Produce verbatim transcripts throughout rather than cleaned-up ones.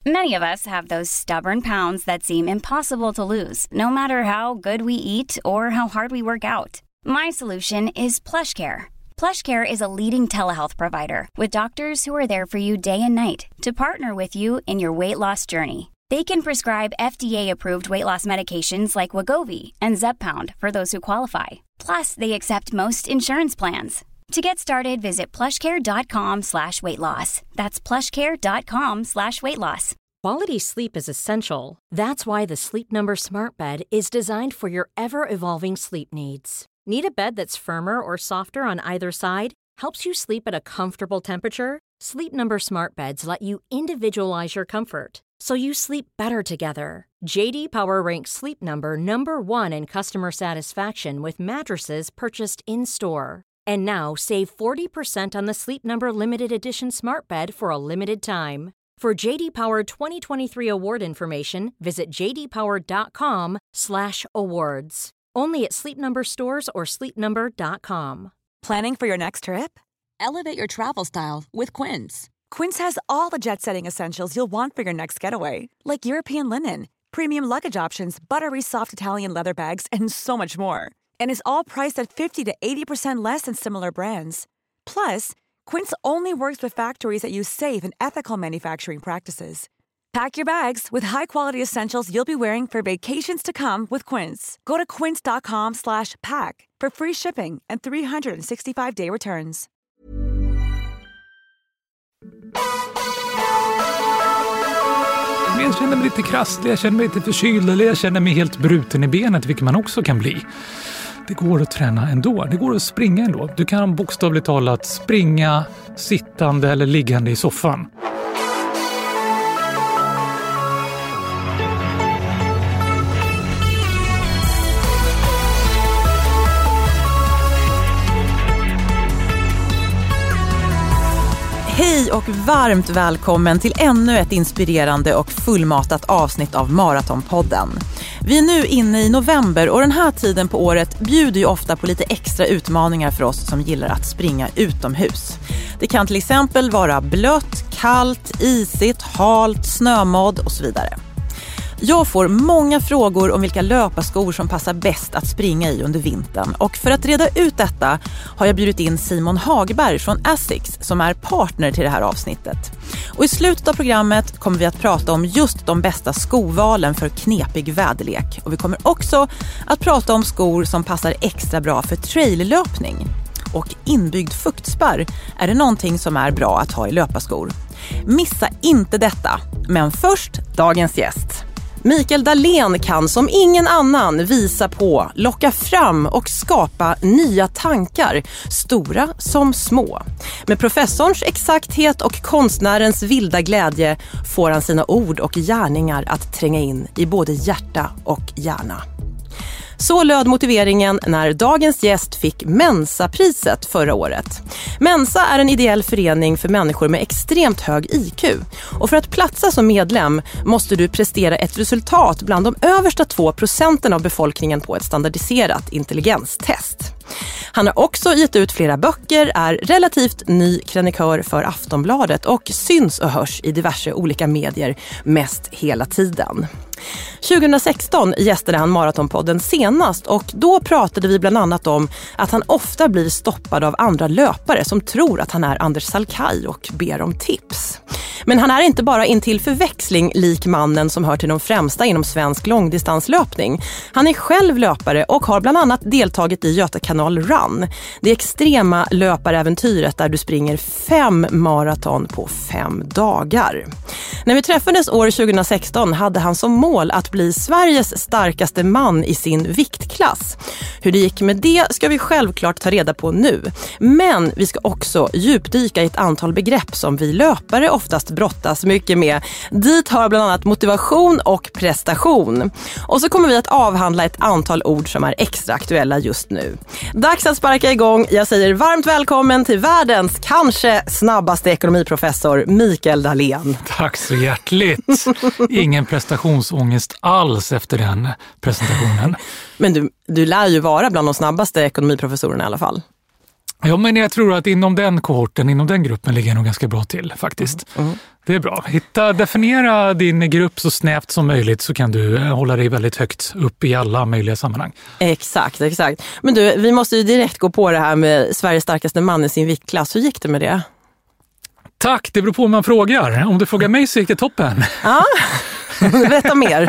Many of us have those stubborn pounds that seem impossible to lose, no matter how good we eat or how hard we work out. My solution is PlushCare. PlushCare is a leading telehealth provider with doctors who are there for you day and night to partner with you in your weight loss journey. They can prescribe F D A-approved weight loss medications like Wegovy and Zepbound for those who qualify. Plus, they accept most insurance plans. To get started, visit plushcare.com slash weight loss. That's plushcare.com slash weight loss. Quality sleep is essential. That's why the Sleep Number Smart Bed is designed for your ever-evolving sleep needs. Need a bed that's firmer or softer on either side? Helps you sleep at a comfortable temperature? Sleep Number Smart Beds let you individualize your comfort, so you sleep better together. J D Power ranks Sleep Number number one in customer satisfaction with mattresses purchased in-store. And now, save forty percent on the Sleep Number Limited Edition Smart Bed for a limited time. For J D Power twenty twenty-three award information, visit jdpower.com slash awards. Only at Sleep Number stores or sleep number dot com. Planning for your next trip? Elevate your travel style with Quince. Quince has all the jet-setting essentials you'll want for your next getaway, like European linen, premium luggage options, buttery soft Italian leather bags, and so much more. And is all priced at fifty to eighty percent less than similar brands. Plus, Quince only works with factories that use safe and ethical manufacturing practices. Pack your bags with high-quality essentials you'll be wearing for vacations to come with Quince. Go to quince.com slash pack for free shipping and three sixty-five day returns. Jag känner mig lite krasslig, jag känner mig lite förkyld eller jag känner mig helt bruten i benet, vilket man också kan bli. Det går att träna ändå, det går att springa ändå. Du kan bokstavligt talat springa sittande eller liggande i soffan. Hej och varmt välkommen till ännu ett inspirerande och fullmatat avsnitt av Maratonpodden. Vi är nu inne i november och den här tiden på året bjuder ju ofta på lite extra utmaningar för oss som gillar att springa utomhus. Det kan till exempel vara blött, kallt, isigt, halt, snömodd och så vidare. Jag får många frågor om vilka löparskor som passar bäst att springa i under vintern. Och för att reda ut detta har jag bjudit in Simon Hagberg från Asics som är partner till det här avsnittet. Och i slutet av programmet kommer vi att prata om just de bästa skovalen för knepig väderlek. Och vi kommer också att prata om skor som passar extra bra för traillöpning. Och inbyggd fuktspärr är det någonting som är bra att ha i löparskor. Missa inte detta, men först dagens gäst. Mikael Dahlén kan som ingen annan visa på, locka fram och skapa nya tankar, stora som små. Med professorns exakthet och konstnärens vilda glädje får han sina ord och gärningar att tränga in i både hjärta och hjärna. Så löd motiveringen när dagens gäst fick Mensa-priset förra året. Mensa är en ideell förening för människor med extremt hög I Q. Och för att platsa som medlem måste du prestera ett resultat bland de översta två procenten av befolkningen på ett standardiserat intelligenstest. Han har också gett ut flera böcker, är relativt ny krönikör för Aftonbladet och syns och hörs i diverse olika medier mest hela tiden. tjugohundrasexton gästade han Maratonpodden senast och då pratade vi bland annat om att han ofta blir stoppad av andra löpare som tror att han är Anders Salkai och ber om tips. Men han är inte bara intill förväxling lik mannen som hör till de främsta inom svensk långdistanslöpning. Han är själv löpare och har bland annat deltagit i Göta Kanal Run. Det extrema löparäventyret där du springer fem maraton på fem dagar. När vi träffades år tjugohundrasexton hade han som mål att bli Sveriges starkaste man i sin viktklass. Hur det gick med det ska vi självklart ta reda på nu. Men vi ska också djupdyka i ett antal begrepp som vi löpare oftast brottas mycket med. Dit hör bland annat motivation och prestation. Och så kommer vi att avhandla ett antal ord som är extra aktuella just nu. Dags att sparka igång. Jag säger varmt välkommen till världens kanske snabbaste ekonomiprofessor Mikael Dahlén. Tack så hjärtligt. Ingen prestationsångest alls efter den presentationen. Men du, du lär ju vara bland de snabbaste ekonomiprofessorerna i alla fall. Ja, men jag tror att inom den kohorten, inom den gruppen ligger jag nog ganska bra till faktiskt. Mm. Mm. Det är bra. Hitta, definiera din grupp så snävt som möjligt så kan du hålla dig väldigt högt upp i alla möjliga sammanhang. Exakt, exakt. Men du, vi måste ju direkt gå på det här med Sveriges starkaste man i sin viktklass. Hur gick det med det? Tack, det beror på om man frågar. Om du frågar mig så gick det toppen. Ja, berätta mer.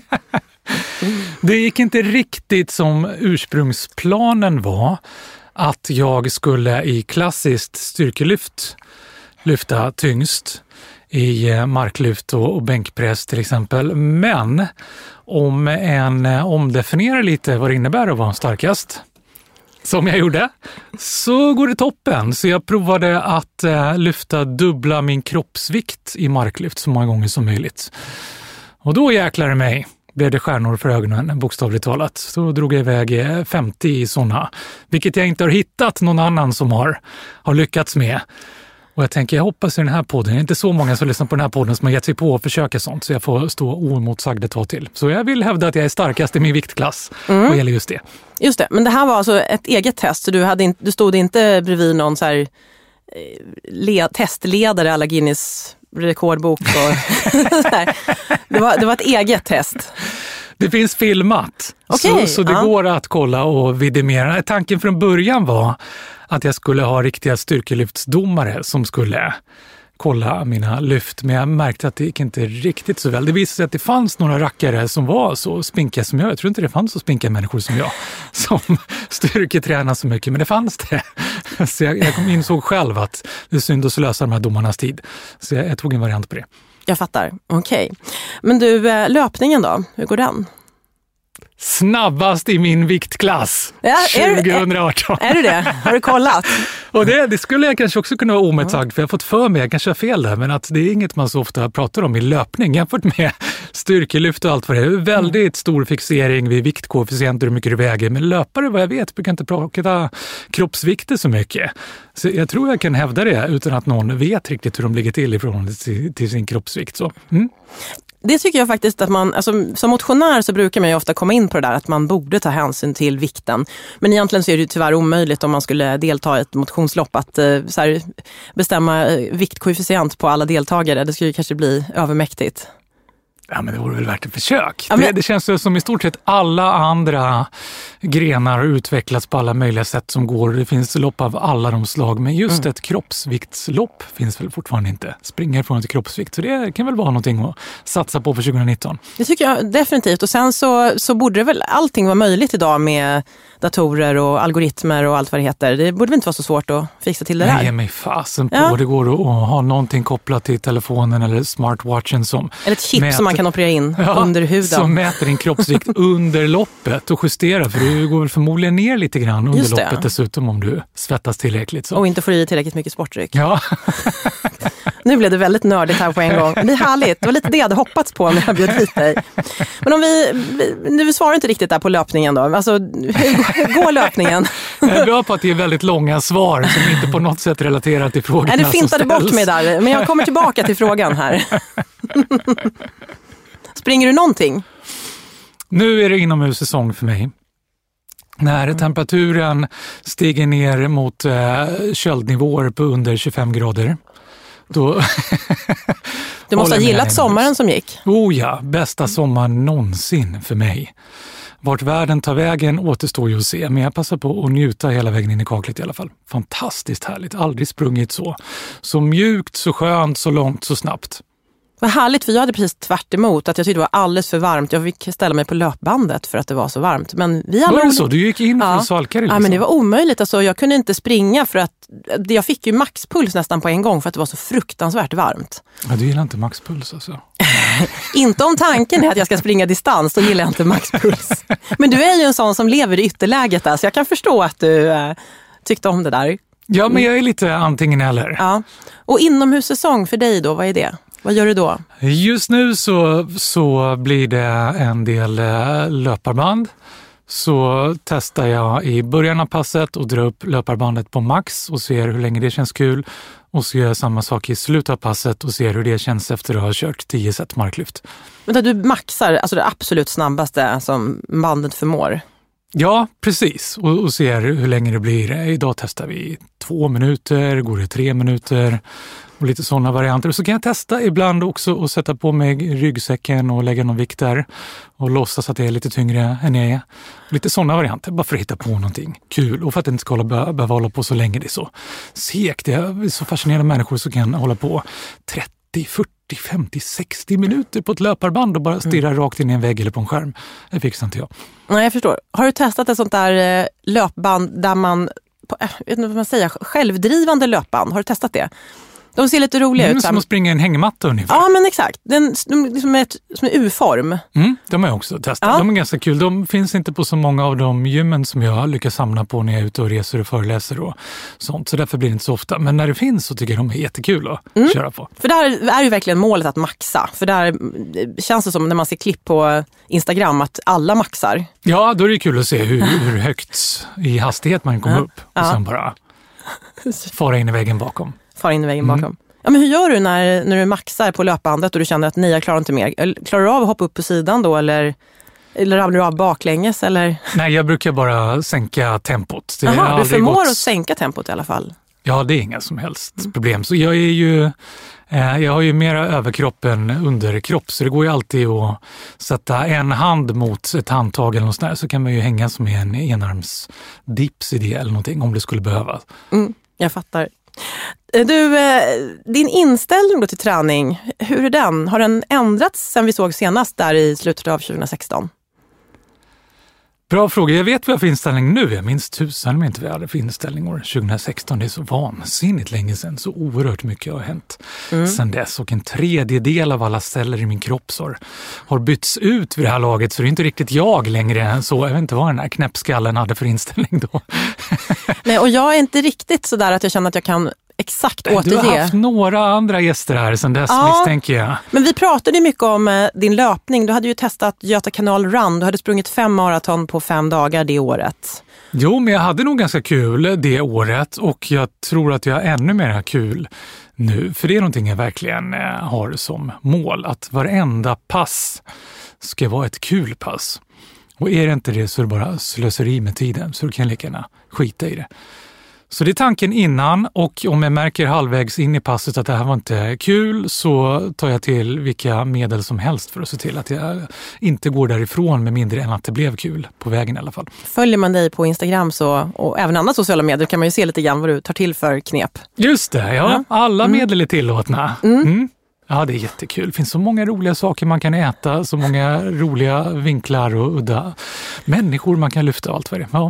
Det gick inte riktigt som ursprungsplanen var. Att jag skulle i klassiskt styrkelyft lyfta tyngst i marklyft och, och bänkpress till exempel. Men om en omdefinierar lite vad det innebär att vara starkast, som jag gjorde, så går det toppen. Så jag provade att eh, lyfta dubbla min kroppsvikt i marklyft så många gånger som möjligt. Och då jäklar det mig. Blev det stjärnor för ögonen, bokstavligt talat. Så drog jag iväg femtio i sådana. Vilket jag inte har hittat någon annan som har, har lyckats med. Och jag tänker, jag hoppas i den här podden, det är inte så många som lyssnar på den här podden som har gett sig på att försöka sånt. Så jag får stå oemotsagd ett tag till. Så jag vill hävda att jag är starkast i min viktklass. Mm. Vad gäller just det. Just det, men det här var alltså ett eget test. Så du, hade inte, du stod inte bredvid någon så här, le, testledare alla Guinness rekordbok och det, var, det var ett eget test. Det finns filmat, okay, så, så det ja. går att kolla och vidimera. Tanken från början var att jag skulle ha riktiga styrkelyftsdomare som skulle kolla mina lyft, men jag märkte att det gick inte riktigt så väl. Det visade sig att det fanns några rackare som var så spinkiga som jag. Jag tror inte det fanns så spinkiga människor som jag som styrketränar så mycket, men det fanns det. Så jag, jag insåg själv att det är synd att slösa de här domarnas tid. Så jag, jag tog en variant på det. Jag fattar, okej. Okay. Men du, löpningen då? Hur går den? Snabbast i min viktklass, ja, tjugoarton. Är, är du det? Har du kollat? Och det, det skulle jag kanske också kunna vara omedsagd, för jag har fått för mig, jag kanske har fel där, men att det är inget man så ofta pratar om i löpning jämfört med styrkelyft och allt vad det är. Väldigt stor fixering vid viktkoefficienter och hur mycket du väger, men löpare, vad jag vet, brukar inte prata kroppsvikter så mycket. Så jag tror jag kan hävda det utan att någon vet riktigt hur de ligger till i förhållande till, till sin kroppsvikt. Så, mm. Det tycker jag faktiskt att man, alltså, som motionär så brukar man ju ofta komma in på det där att man borde ta hänsyn till vikten. Men egentligen så är det ju tyvärr omöjligt om man skulle delta i ett motionslopp att eh, så här, bestämma viktkoefficient på alla deltagare. Det skulle ju kanske bli övermäktigt. Ja, men det vore väl värt ett försök. Ja, men... det, det känns ju som i stort sett alla andra grenar har utvecklats på alla möjliga sätt som går. Det finns lopp av alla de slag, men just mm. ett kroppsviktslopp finns väl fortfarande inte. Springer från ett kroppsvikt, så det kan väl vara någonting att satsa på för tjugonitton. Det tycker jag definitivt. Och sen så, så borde det väl allting vara möjligt idag med datorer och algoritmer och allt vad det heter. Det borde väl inte vara så svårt att fixa till det där. Nej, mig fasen på. Ja. Det går att ha någonting kopplat till telefonen eller smartwatchen som... Eller ett chip mäter, som man kan operera in ja, under huden. Som mäter din kroppsvikt under loppet och justerar. För du går väl förmodligen ner lite grann under loppet dessutom om du svettas tillräckligt. Så. Och inte får i tillräckligt mycket sportdryck. Ja. Nu blev det väldigt nördigt här på en gång. Det är härligt. Det var lite det jag hade hoppats på när jag bjöd hit dig. Men om vi... Nu svarar inte riktigt där på löpningen då. Alltså, hur går löpningen? Jag är bra på att det är väldigt långa svar som inte på något sätt relaterar till frågorna. Nej, du fintade bort mig där. Men jag kommer tillbaka till frågan här. Springer du någonting? Nu är det inomhussäsong för mig. När temperaturen stiger ner mot eh, köldnivåer på under tjugofem grader. Då du måste ha gillat sommaren som gick. Oh ja, bästa sommaren någonsin för mig. Vart världen tar vägen återstår ju att se, men jag passar på att njuta hela vägen in i kaklet i alla fall. Fantastiskt härligt, aldrig sprungit så. Så mjukt, så skönt, så långt, så snabbt. Vad härligt, för jag hade precis tvärt emot att jag tyckte det var alldeles för varmt. Jag fick ställa mig på löpbandet för att det var så varmt. Men vi var det så? Du gick in för ja. svalkare liksom. Ja, men det var omöjligt. Alltså, jag kunde inte springa för att jag fick ju maxpuls nästan på en gång för att det var så fruktansvärt varmt. Ja, du gillar inte maxpuls alltså? Inte om tanken är att jag ska springa distans, då gillar jag inte maxpuls. Men du är ju en sån som lever i ytterläget där, så jag kan förstå att du äh, tyckte om det där. Ja, men jag är lite antingen eller. Ja. Och inomhussäsong för dig då, vad är det? Vad gör du då? Just nu så, så blir det en del löparband. Så testar jag i början av passet och drar upp löparbandet på max och ser hur länge det känns kul. Och så gör jag samma sak i slutet av passet och ser hur det känns efter att ha kört tio set marklyft. Men du maxar alltså det absolut snabbaste som bandet förmår? Ja, precis. Och, och ser hur länge det blir. Idag testar vi två minuter, går det tre minuter och lite sådana varianter. Och så kan jag testa ibland också att sätta på mig ryggsäcken och lägga någon vikt där och låtsas att det är lite tyngre än jag är. Lite sådana varianter, bara för att hitta på någonting kul och för att det inte ska hålla, behöva hålla på så länge. Det är så segt. Det är så fascinerande människor som kan hålla på trettio, fyrtio, femtio, sextio minuter på ett löparband och bara stirra mm. rakt in i en vägg eller på en skärm. Det fixar inte jag. Nej, jag förstår. Har du testat ett sånt där eh, löpband där man, på, jag vet inte vad man säger, självdrivande löpband? Har du testat det? De ser lite roliga mm, ut. Som att springa i en hängmatta ungefär. Ja, men exakt. Den, de, liksom ett, som en U-form. Mm, de har jag också testat. Ja. De är ganska kul. De finns inte på så många av de gymmen som jag lyckas samla på när jag är ute och reser och föreläser och sånt. Så därför blir det inte så ofta. Men när det finns så tycker jag de är jättekul att mm. köra på. För där är ju verkligen målet att maxa. För där känns det som när man ser klipp på Instagram att alla maxar. Ja, då är det kul att se hur, hur högt i hastighet man kommer ja. upp. Och ja. sen bara fara in i väggen bakom. Fara in i väggen bakom. Mm. Ja, men hur gör du när, när du maxar på löpbandet och du känner att nej, jag klarar inte mer? Klarar du av att hoppa upp på sidan då eller, eller ramlar du av baklänges? Eller? Nej, jag brukar bara sänka tempot. Det Aha, du förmår gått... att sänka tempot i alla fall? Ja, det är inga som helst mm. problem. Så jag är ju, eh, jag har ju mera överkropp än underkropp, så det går ju alltid att sätta en hand mot ett handtag eller något sånt där, så kan man ju hänga som en enarmsdips i det eller någonting om det skulle behövas. Mm, jag fattar. Du, din inställning då till träning, hur är den? Har den ändrats sen vi såg senast där i slutet av tjugohundrasexton? Bra fråga. Jag vet vad jag har för inställning nu. Jag minns tusen om inte vi hade för inställning år tjugohundrasexton. Det är så vansinnigt länge sedan. Så oerhört mycket har hänt mm. sedan dess. Och en tredjedel av alla celler i min kropp har bytts ut vid det här laget. Så det är inte riktigt jag längre. Så jag vet inte vad den här knäppskallen hade för inställning då. Nej, och jag är inte riktigt så där att jag känner att jag kan exakt återge. Du har haft några andra gäster här sedan dess, ja, misstänker jag. Men vi pratade ju mycket om din löpning. Du hade ju testat Göta kanal run. Du hade sprungit fem maraton på fem dagar det året. Jo, men jag hade nog ganska kul det året och jag tror att jag har ännu mer kul nu. För det är någonting jag verkligen har som mål. Att varenda pass ska vara ett kul pass. Och är det inte det så är det bara slöseri med tiden. Så du kan lika gärna skita i det. Så det är tanken innan, och om jag märker halvvägs in i passet att det här var inte kul så tar jag till vilka medel som helst för att se till att jag inte går därifrån med mindre än att det blev kul på vägen i alla fall. Följer man dig på Instagram så, och även andra sociala medier kan man ju se lite grann vad du tar till för knep. Just det, ja. Alla mm. medel är tillåtna. Mm. Mm. Ja, det är jättekul. Det finns så många roliga saker man kan äta, så många roliga vinklar och udda människor man kan lyfta, allt vad det är. Ja.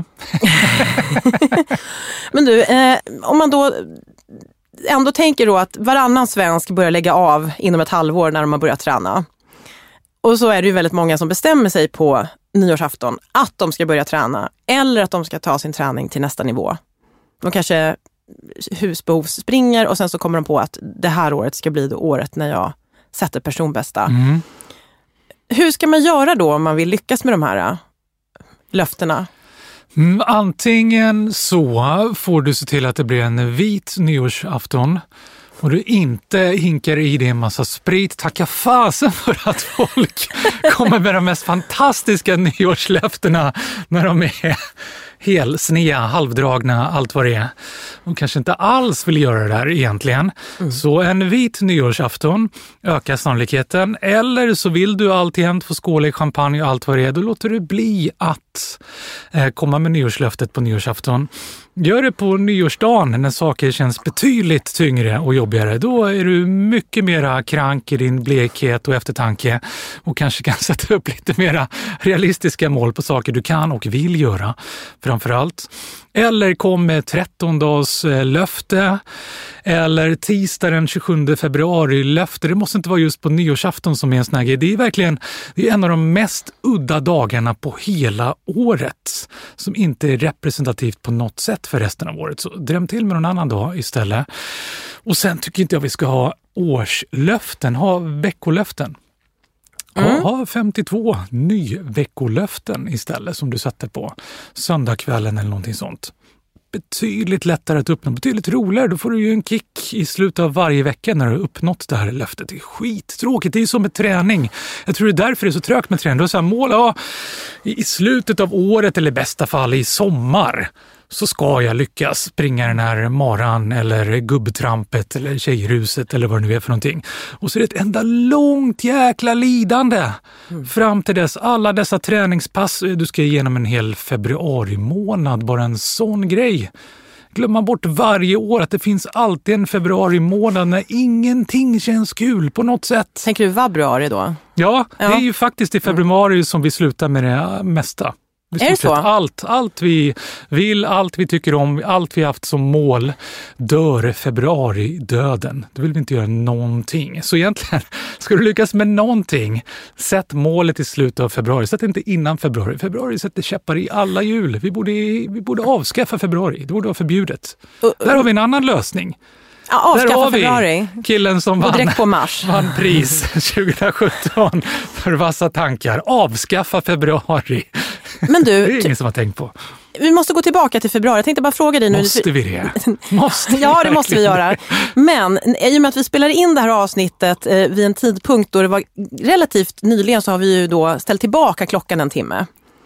Men du, eh, om man då ändå tänker då att varannan svensk börjar lägga av inom ett halvår när de har börjat träna. Och så är det ju väldigt många som bestämmer sig på nyårsafton att de ska börja träna eller att de ska ta sin träning till nästa nivå. De kanske husbehovsspringer och sen så kommer de på att det här året ska bli det året när jag sätter personbästa. Mm. Hur ska man göra då om man vill lyckas med de här löftena? Mm, antingen så får du se till att det blir en vit nyårsafton och du inte hinkar i dig en massa sprit. Tacka fasen för att folk kommer med de mest fantastiska nyårslöftena när de är helsnea, halvdragna, allt vad det är. De kanske inte alls vill göra det där egentligen. Mm. Så en vit nyårsafton ökar sannolikheten. Eller så vill du alltid få skåla i champagne och allt vad det är. Då låter du bli att eh, komma med nyårslöftet på nyårsafton. Gör det på nyårsdagen när saker känns betydligt tyngre och jobbigare. Då är du mycket mera krank i din blekhet och eftertanke och kanske kan sätta upp lite mera realistiska mål på saker du kan och vill göra framförallt. Eller kom med tretton dags löfte eller tisdag den tjugosjunde februari löfte. Det måste inte vara just på nyårsafton som är en sån här grej. Det är verkligen det är en av de mest udda dagarna på hela året som inte är representativt på något sätt för resten av året. Så dröm till med någon annan dag istället. Och sen tycker inte jag vi ska ha årslöften, ha veckolöften. Mm. Ha femtiotvå nyveckolöften istället som du sätter på söndagskvällen eller någonting sånt. betydligt lättare att uppnå, betydligt roligare. Då får du ju en kick i slutet av varje vecka när du har uppnått det här löftet. Det är skittråkigt, det är ju som med träning. Jag tror det är därför det är så trögt med träning. Du har så här mål, ja, i slutet av året eller i bästa fall i sommar så ska jag lyckas springa den här maran eller gubbtrampet eller tjejruset eller vad det nu är för någonting. Och så är det ett enda långt jäkla lidande mm. fram till dess alla dessa träningspass. Du ska igenom en hel februari månad, bara en sån grej. Glömma bort varje år att det finns alltid en februari månad när ingenting känns kul på något sätt. Tänker du februari då? Ja, ja, det är ju faktiskt i februari som vi slutar med det mesta. Är det så? Allt, allt vi vill, allt vi tycker om, allt vi haft som mål dör februari döden. Då vill vi inte göra någonting. Så egentligen, ska du lyckas med någonting, sätt målet i slutet av februari. Sätt inte innan februari. Februari sätter käppar i alla hjul. Vi borde, vi borde avskaffa februari. Det borde vara förbjudet. Uh, uh. Där har vi en annan lösning. Ja, avskaffa februari. Killen som vann, på mars. vann pris tjugohundrasjutton för vassa tankar. Avskaffa februari. Men du, det är ingen som har tänkt på. Vi måste gå tillbaka till februari. Jag tänkte bara fråga dig nu. Måste vi det? Måste vi ja, det måste vi göra. Men i och med att vi spelar in det här avsnittet eh, vid en tidpunkt då det var relativt nyligen, så har vi ju då ställt tillbaka klockan en timme.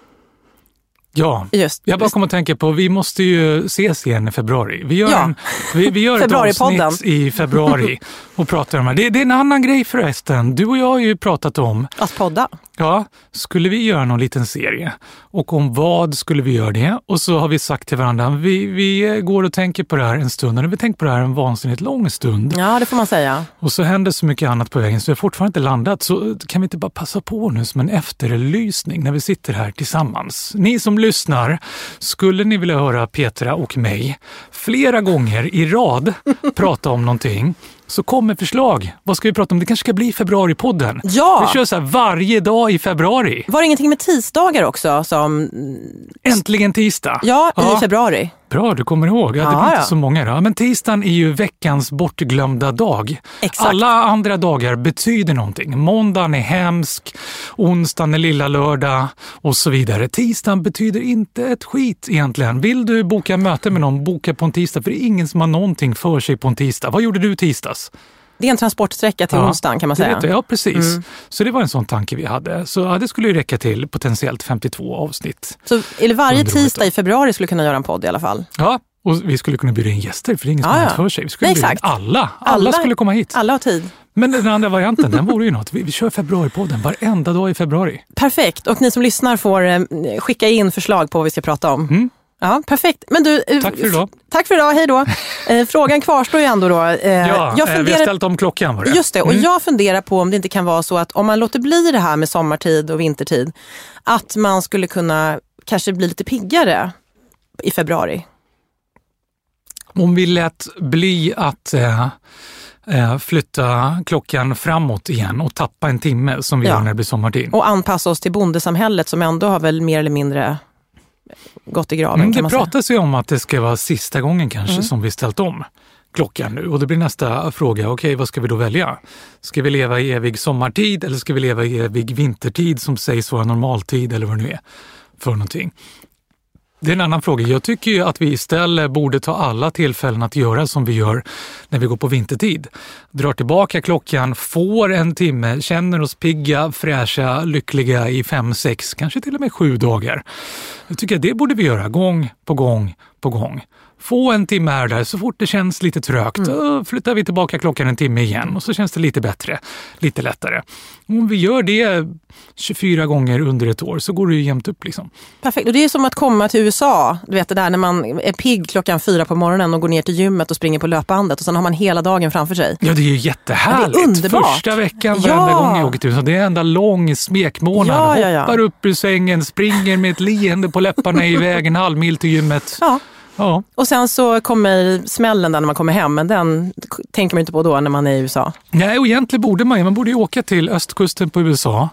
Ja, just, jag bara kommer att tänka på, vi måste ju ses igen i februari. Vi gör, ja. en, vi, vi gör ett avsnitt i februari och pratar om det. det. Det är en annan grej förresten. Du och jag har ju pratat om... Att podda. Ja, skulle vi göra någon liten serie? Och om vad skulle vi göra det? Och så har vi sagt till varandra, vi, vi går och tänker på det här en stund. Och vi tänker på det här en vansinnigt lång stund. Ja, det får man säga. Och så händer så mycket annat på vägen så vi har fortfarande inte landat. Så kan vi inte bara passa på nu som en efterlysning när vi sitter här tillsammans. Ni som lyssnar, skulle ni vilja höra Petra och mig flera gånger i rad prata om någonting, så kommer förslag. Vad ska vi prata om? Det kanske ska bli februaripodden. Ja! Vi kör så här varje dag i februari. Var det ingenting med tisdagar också? Som... Äntligen tisdag. Ja, i ja. februari. Bra, du kommer ihåg. Ja, det blir ja, inte ja. så många då. Men tisdagen är ju veckans bortglömda dag. Exakt. Alla andra dagar betyder någonting. Måndagen är hemsk, onsdagen är lilla lördag och så vidare. Tisdagen betyder inte ett skit egentligen. Vill du boka möte med någon, boka på en tisdag. För det är ingen som har någonting för sig på en tisdag. Vad gjorde du tisdags? Det är en transportsträcka till ja, onsdagen kan man säga. Vet, ja, precis. Mm. Så det var en sån tanke vi hade. Så ja, det skulle ju räcka till potentiellt femtiotvå avsnitt. Så eller varje tisdag i februari skulle kunna göra en podd i alla fall? Ja, och vi skulle kunna bjuda in gäster för det är ingen som har för sig. Vi skulle Nej, bjuda in alla. alla. Alla skulle komma hit. Alla har tid. Men den andra varianten, den vore ju något. Vi, vi kör februaripodden varenda dag i februari. Perfekt. Och ni som lyssnar får eh, skicka in förslag på vad vi ska prata om. Mm. Ja, perfekt. Men du, tack för idag. Tack för idag, hej då. Eh, frågan kvarstår ju ändå då. Eh, ja, jag funderar, vi har ställt om klockan var det. Just det, och mm. jag funderar på om det inte kan vara så att om man låter bli det här med sommartid och vintertid, att man skulle kunna kanske bli lite piggare i februari. Om vi lät bli att eh, eh, flytta klockan framåt igen och tappa en timme som vi ja. gör när det blir sommartid. Och anpassa oss till bondesamhället som ändå har väl mer eller mindre gått i graven. Mm, kan det man pratas ju om att det ska vara sista gången kanske mm. som vi ställt om klockan nu. Och det blir nästa fråga, okej okay, vad ska vi då välja? Ska vi leva i evig sommartid eller ska vi leva i evig vintertid som sägs vara normaltid eller vad det nu är för någonting? Det är en annan fråga. Jag tycker ju att vi istället borde ta alla tillfällen att göra som vi gör när vi går på vintertid. Drar tillbaka klockan, får en timme, känner oss pigga, fräscha, lyckliga i fem, sex, kanske till och med sju dagar. Jag tycker att det borde vi göra gång på gång på gång. Få en timme här där, så fort det känns lite trögt mm. flyttar vi tillbaka klockan en timme igen och så känns det lite bättre, lite lättare. Om vi gör det tjugofyra gånger under ett år så går det ju jämnt upp liksom. Perfekt, och det är som att komma till U S A, du vet det där när man är pigg klockan fyra på morgonen och går ner till gymmet och springer på löpbandet och sen har man hela dagen framför sig. Ja, det är ju jättehärligt. Ja, det är underbart. Första veckan varenda ja. gång jag åker till U S A, det är en enda lång smekmånad. Ja, ja, ja. Hoppar upp ur sängen, springer med ett leende på läpparna i vägen halv mil till gymmet. Ja. Ja. Och sen så kommer smällen där när man kommer hem, men den tänker man inte på då när man är i U S A. Nej, och egentligen borde man ju, man borde ju åka till östkusten på U S A,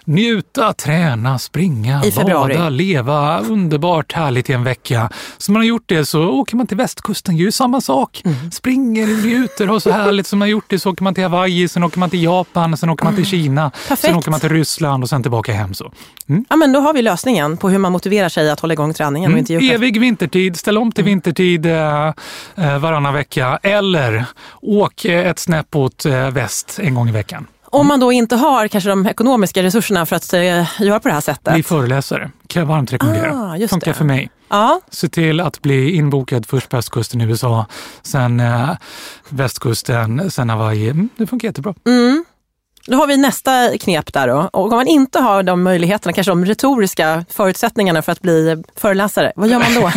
njuta, träna, springa, bada, leva underbart härligt i en vecka. Så man har gjort det så åker man till västkusten, gör samma sak. Mm. Springer, njuter, har så härligt som man har gjort det. Så åker man till Hawaii, sen åker man till Japan, sen åker man till Kina. Perfekt. Sen åker man till Ryssland och sen tillbaka hem. Så. Mm. Ja, men då har vi lösningen på hur man motiverar sig att hålla igång träningen. Mm. Och inte gjort Evig vintertid, ställ om till vintertid eh, varannan vecka. Eller åk ett snäpp åt eh, väst en gång i veckan. Om man då inte har kanske de ekonomiska resurserna för att uh, göra på det här sättet. Bli föreläsare, kan jag varmt rekommendera. Ah, just Funkar det. För mig. Ja. Se till att bli inbokad först på östkusten i U S A, sen uh, västkusten, sen Hawaii. Mm, det funkar jättebra. Mm. Då har vi nästa knep där då. Och om man inte har de möjligheterna, kanske de retoriska förutsättningarna för att bli föreläsare, vad gör man då?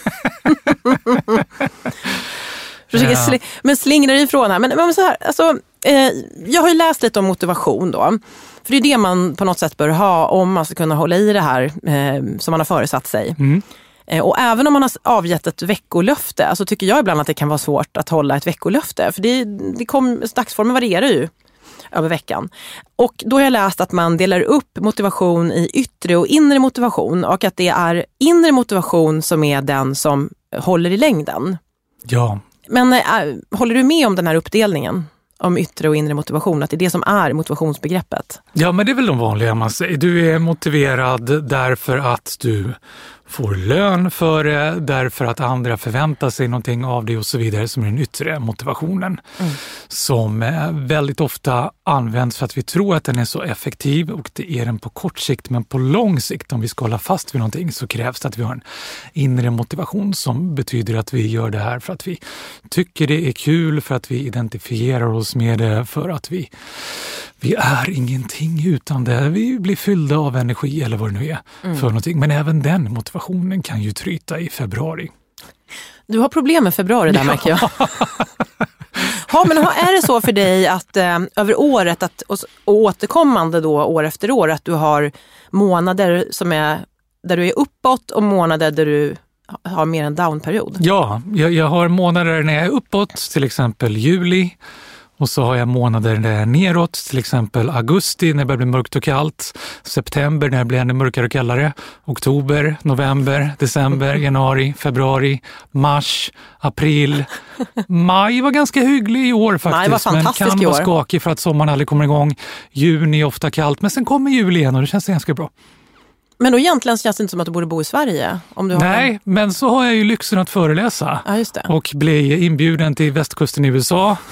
Försöker ja. sli- men slingrar ifrån här. Men, men så här, alltså, eh, jag har ju läst lite om motivation då. För det är det man på något sätt bör ha om man ska kunna hålla i det här eh, som man har föresatt sig. Mm. Eh, och även om man har avgett ett veckolöfte, alltså tycker jag ibland att det kan vara svårt att hålla ett veckolöfte. För det, det kom, dagsformen varierar ju över veckan. Och då har jag läst att man delar upp motivation i yttre och inre motivation. Och att det är inre motivation som är den som håller i längden. Ja. Men äh, håller du med om den här uppdelningen? Om yttre och inre motivation, att det är det som är motivationsbegreppet? Ja, men det är väl de vanliga man säger. Du är motiverad därför att du får lön för det, därför att andra förväntar sig någonting av dig och så vidare, som är den yttre motivationen. Mm. Som väldigt ofta används för att vi tror att den är så effektiv, och det är den på kort sikt, men på lång sikt, om vi ska hålla fast vid någonting, så krävs det att vi har en inre motivation som betyder att vi gör det här för att vi tycker det är kul, för att vi identifierar oss med det, för att vi Vi är ingenting utan det. Vi blir fyllda av energi eller vad det nu är mm. för någonting. Men även den motivationen kan ju tryta i februari. Du har problem med februari där, ja. Märker jag. Ja, men är det så för dig att eh, över året att, och, och återkommande då år efter år, att du har månader som är där du är uppåt och månader där du har mer en downperiod? Ja, jag, jag har månader när jag är uppåt, till exempel juli. Och så har jag månader när det är neråt, till exempel augusti när det blir mörkt och kallt, september när det blir ännu mörkare och kallare, oktober, november, december, januari, februari, mars, april. Maj var ganska hygglig i år faktiskt, Maj var fantastisk, men kan vara skakig för att sommaren aldrig kommer igång. Juni är ofta kallt, men sen kommer juli igen och det känns ganska bra. Men då egentligen känns det inte som att du borde bo i Sverige. Om du har Nej, en... men så har jag ju lyxen att föreläsa. Ja, just det. Och bli inbjuden till västkusten i U S A.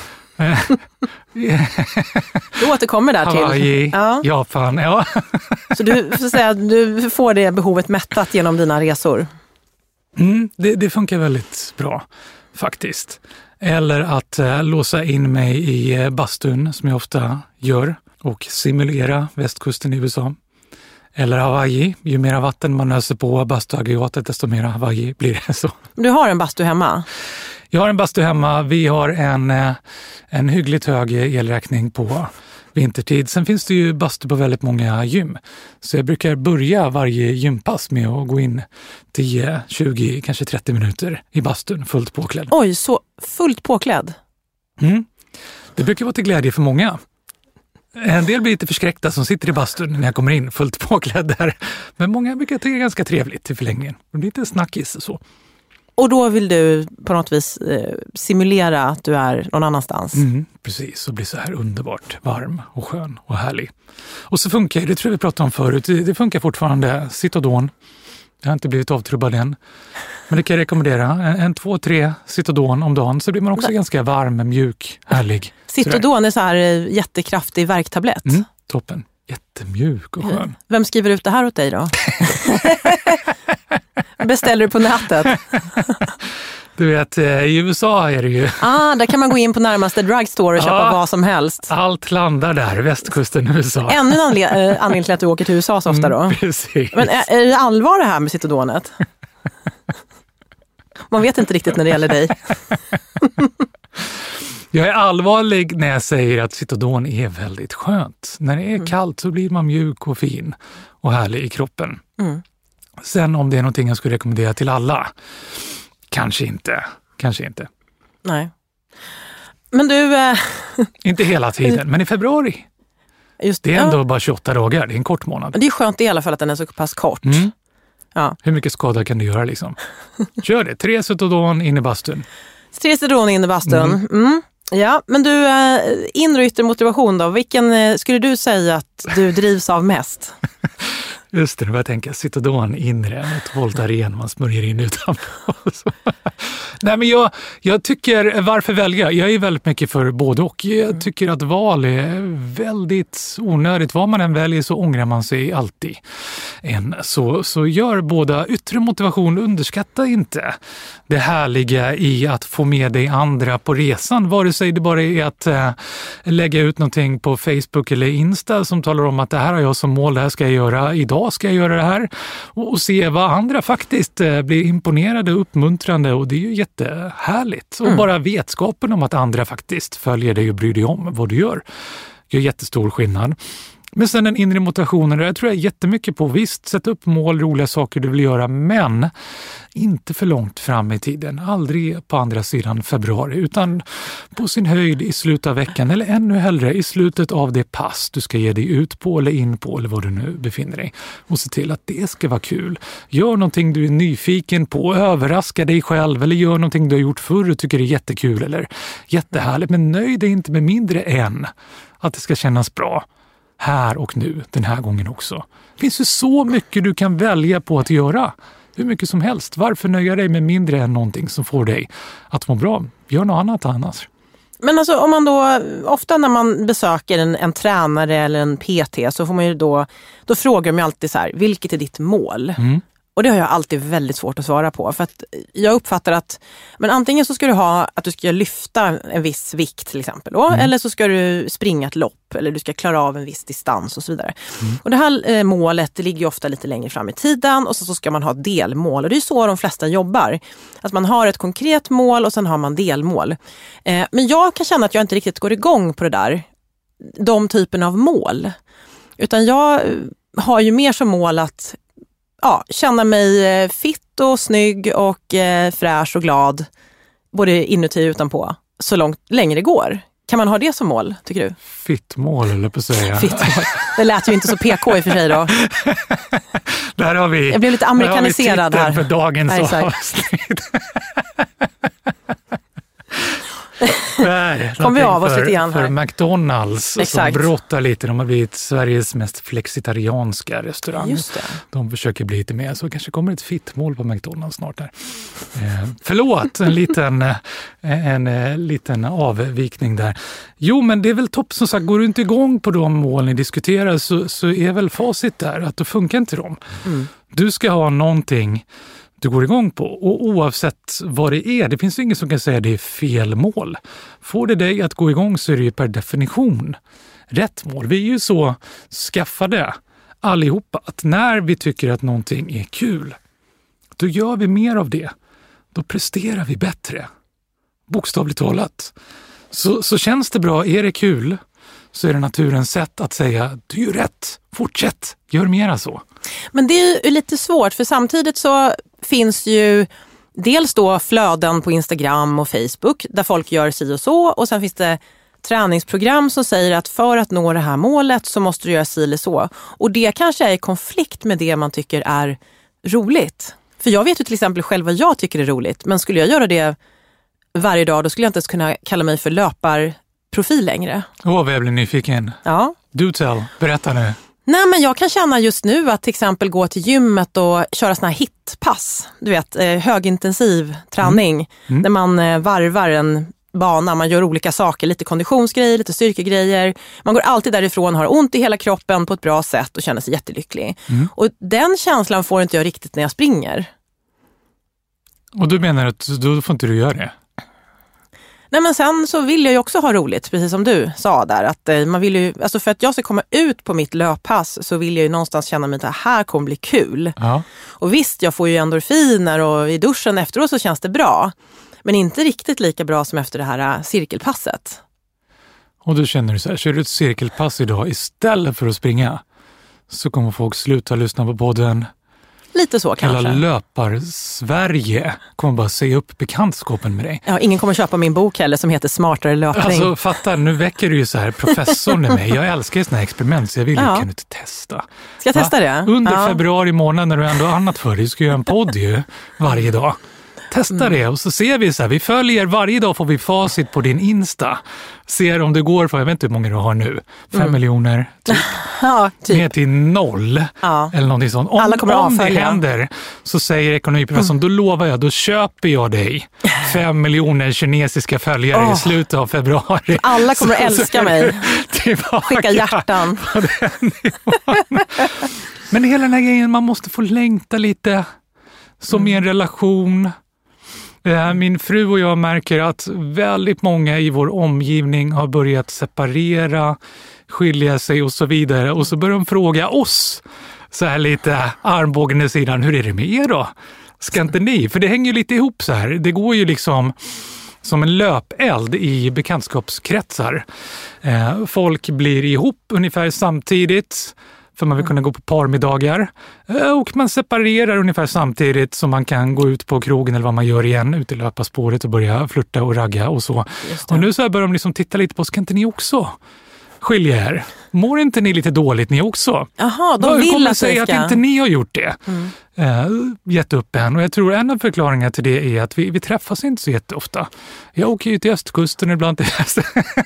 Du återkommer där till Hawaii, ja. Japan, ja. Så du får säga att du får det behovet mättat genom dina resor? Mm, det, det funkar väldigt bra faktiskt. Eller att äh, låsa in mig i äh, bastun som jag ofta gör och simulera västkusten i U S A. Eller Hawaii, ju mer vatten man öser på bastuaggregatet desto mer Hawaii blir det så. Du har en bastu hemma? Jag har en bastu hemma. Vi har en, en hyggligt hög elräkning på vintertid. Sen finns det ju bastu på väldigt många gym. Så jag brukar börja varje gympass med att gå in tio, tjugo, kanske trettio minuter i bastun fullt påklädd. Oj, så fullt påklädd? Mm. Det brukar vara till glädje för många. En del blir lite förskräckta som sitter i bastun när jag kommer in fullt påklädd där. Men många brukar tycka det är ganska trevligt i förlängningen. Det blir lite snackis och så. Och då vill du på något vis eh, simulera att du är någon annanstans? Mm, precis, och bli så här underbart varm och skön och härlig. Och så funkar det, tror jag vi pratade om förut, det, det funkar fortfarande. Citodon, jag har inte blivit avtrubbad än. Men det kan jag rekommendera. En, en två, tre Citodon om dagen så blir man också det. Ganska varm, mjuk, härlig. Citodon är så här jättekraftig värktablett. Mm, toppen, jättemjuk och skön. Vem skriver ut det här åt dig då? Beställer du på nätet? Du vet, i U S A är det ju... Ah, där kan man gå in på närmaste drugstore och köpa ja, vad som helst. Allt landar där, västkusten i U S A. Ännu en anledning till att du åker till U S A så ofta då. Mm, precis. Men är, är det allvar det här med Citodonet? Man vet inte riktigt när det gäller dig. Jag är allvarlig när jag säger att Citodon är väldigt skönt. När det är mm. kallt så blir man mjuk och fin och härlig i kroppen. Mm. Sen om det är någonting jag skulle rekommendera till alla, kanske inte. Kanske inte. Nej. Men du... Äh... Inte hela tiden, men i februari. Just, det är ändå ja. bara tjugoåtta dagar, det är en kort månad. Det är skönt i alla fall att den är så pass kort. Mm. Ja. Hur mycket skada kan du göra liksom? Kör det, tre Zetodon in i bastun. Tre Zetodon in i bastun. Mm. Mm. Ja, men du, inre och yttre motivation då. Vilken skulle du säga att du drivs av mest? Just det, nu börjar jag tänka Zetodon inre mot Voltaren, man smörjer in utanpå. Nej, men jag, jag tycker, varför välja? Jag är väldigt mycket för både och. Jag tycker att val är väldigt onödigt. Vad man än väljer så ångrar man sig alltid. En, så, så gör båda. Yttre motivation, underskatta inte det härliga i att få med dig andra på resan. Vare sig det bara är att äh, lägga ut någonting på Facebook eller Insta som talar om att det här har jag som mål, det här ska jag göra idag, ska jag göra det här. Och, och se vad andra faktiskt äh, blir imponerade och uppmuntrande, och det är ju jättehärligt. Mm. Och bara vetskapen om att andra faktiskt följer dig och bryr dig om vad du gör gör jättestor skillnad. Men sen den inre motivationen, det tror jag jättemycket på. Visst, sätt upp mål, roliga saker du vill göra, men inte för långt fram i tiden. Aldrig på andra sidan februari, utan på sin höjd i slutet av veckan, eller ännu hellre i slutet av det pass du ska ge dig ut på eller in på, eller var du nu befinner dig. Och se till att det ska vara kul. Gör någonting du är nyfiken på, överraska dig själv, eller gör någonting du har gjort förr och tycker det är jättekul eller jättehärligt. Men nöj dig inte med mindre än att det ska kännas bra. Här och nu, den här gången också. Det finns ju så mycket du kan välja på att göra. Hur mycket som helst. Varför nöja dig med mindre än någonting som får dig att må bra? Gör något annat annars. Men alltså om man då, ofta när man besöker en, en tränare eller en P T så får man ju då, då frågar de ju alltid så här, vilket är ditt mål? Mm. Och det har jag alltid väldigt svårt att svara på. För att jag uppfattar att men antingen så ska du ha att du ska lyfta en viss vikt till exempel. Då, mm. Eller så ska du springa ett lopp. Eller du ska klara av en viss distans och så vidare. Mm. Och det här eh, målet det ligger ju ofta lite längre fram i tiden. Och så, så ska man ha delmål. Och det är så de flesta jobbar. Att man har ett konkret mål och sen har man delmål. Eh, men jag kan känna att jag inte riktigt går igång på det där. De typen av mål. Utan jag har ju mer som mål att ja, känna mig fit och snygg och eh, fräsch och glad både inuti och utanpå så långt längre det går. Kan man ha det som mål, tycker du? Fittmål, eller på att säga. Fittmål. Det lät ju inte så P K i och för sig då. Där har vi, jag blev lite amerikaniserad här. för dagens Nej, avsnitt. Där, kom vi av oss för, lite grann här. För McDonalds Exakt. som brottar lite. De har blivit Sveriges mest flexitarianska restaurang. Just det. De försöker bli lite mer. Så kanske kommer ett fittmål på McDonalds snart där. Eh, förlåt, en liten, en, en liten avvikning där. Jo, men det är väl topp som sagt. Går du inte igång på de mål ni diskuterar så, så är väl facit där att då funkar inte de. Mm. Du ska ha någonting du går igång på. Och oavsett vad det är, det finns ju ingen som kan säga att det är fel mål. Får det dig att gå igång så är det ju per definition rätt mål. Vi är ju så skaffade allihopa att när vi tycker att någonting är kul, då gör vi mer av det. Då presterar vi bättre. Bokstavligt talat. Så, så känns det bra, är det kul, så är det naturens sätt att säga du gör rätt, fortsätt, gör mera så. Men det är ju lite svårt för samtidigt så finns ju dels då flöden på Instagram och Facebook där folk gör si och så och sen finns det träningsprogram som säger att för att nå det här målet så måste du göra si eller så. Och det kanske är i konflikt med det man tycker är roligt. För jag vet ju till exempel själv vad jag tycker är roligt, men skulle jag göra det varje dag då skulle jag inte ens kunna kalla mig för löparprofil längre. Åh, vad jag blir nyfiken. Ja. Du tell, berätta nu. Nej, men jag kan känna just nu att till exempel gå till gymmet och köra såna här hitpass. Du vet, högintensiv träning. Mm. Mm. Där man varvar en bana, man gör olika saker. Lite konditionsgrejer, lite styrkegrejer. Man går alltid därifrån, har ont i hela kroppen på ett bra sätt och känner sig jättelycklig. Mm. Och den känslan får inte jag riktigt när jag springer. Och du menar att då får inte du göra det? Nej, men sen så vill jag ju också ha roligt, precis som du sa där. Att eh, man vill ju, alltså för att jag ska komma ut på mitt löppass så vill jag ju någonstans känna mig att det här kommer bli kul. Ja. Och visst, jag får ju endorfiner och i duschen efteråt så känns det bra. Men inte riktigt lika bra som efter det här cirkelpasset. Och då känner du så här, kör du ett cirkelpass idag istället för att springa så kommer folk sluta lyssna på podden. lite så kanske. Hela löpar-Sverige kommer bara säga upp bekantskapen med dig. Ja, ingen kommer köpa min bok heller som heter Smartare löpning. Alltså fatta, nu väcker du ju så här professorn i mig. Jag älskar ju såna här experiment så jag vill ju, ja. kan du inte testa? Ska jag testa Va? det? Under ja. februari månad när du ändå har annat för dig, du ska göra en podd ju varje dag. Testa mm. det och så ser vi så här, vi följer varje dag, får vi facit på din Insta. Ser om det går för, jag vet inte hur många du har nu, fem mm. miljoner typ. ja, typ. Ner till noll ja. eller någonting sånt. Om, Alla kommer om det avfölja. händer så säger ekonomiprofessorn, mm. då lovar jag, då köper jag dig fem miljoner kinesiska följare oh. i slutet av februari. Alla kommer att älska mig. Skicka hjärtan. Men hela den här grejen, man måste få längta lite som mm. i en relation. Min fru och jag märker att väldigt många i vår omgivning har börjat separera, skilja sig och så vidare. Och så börjar de fråga oss, så här lite armbågen i sidan, hur är det med er då? Ska inte ni? För det hänger ju lite ihop så här. Det går ju liksom som en löpeld i bekantskapskretsar. Folk blir ihop ungefär samtidigt. För man vill kunna gå på parmiddagar. Och man separerar ungefär samtidigt som man kan gå ut på krogen eller vad man gör igen. Ut i löparspåret och börja flirta och ragga och så. Och nu så här börjar de liksom titta lite på, ska inte ni också skilja er? Mår inte ni lite dåligt ni också? Jaha, de vill att säga ska... att inte ni har gjort det. Mm. Uh, gett upp en. Och jag tror en av förklaringarna till det är att vi, vi träffas inte så jätteofta. Jag åker ju till östkusten ibland till häst.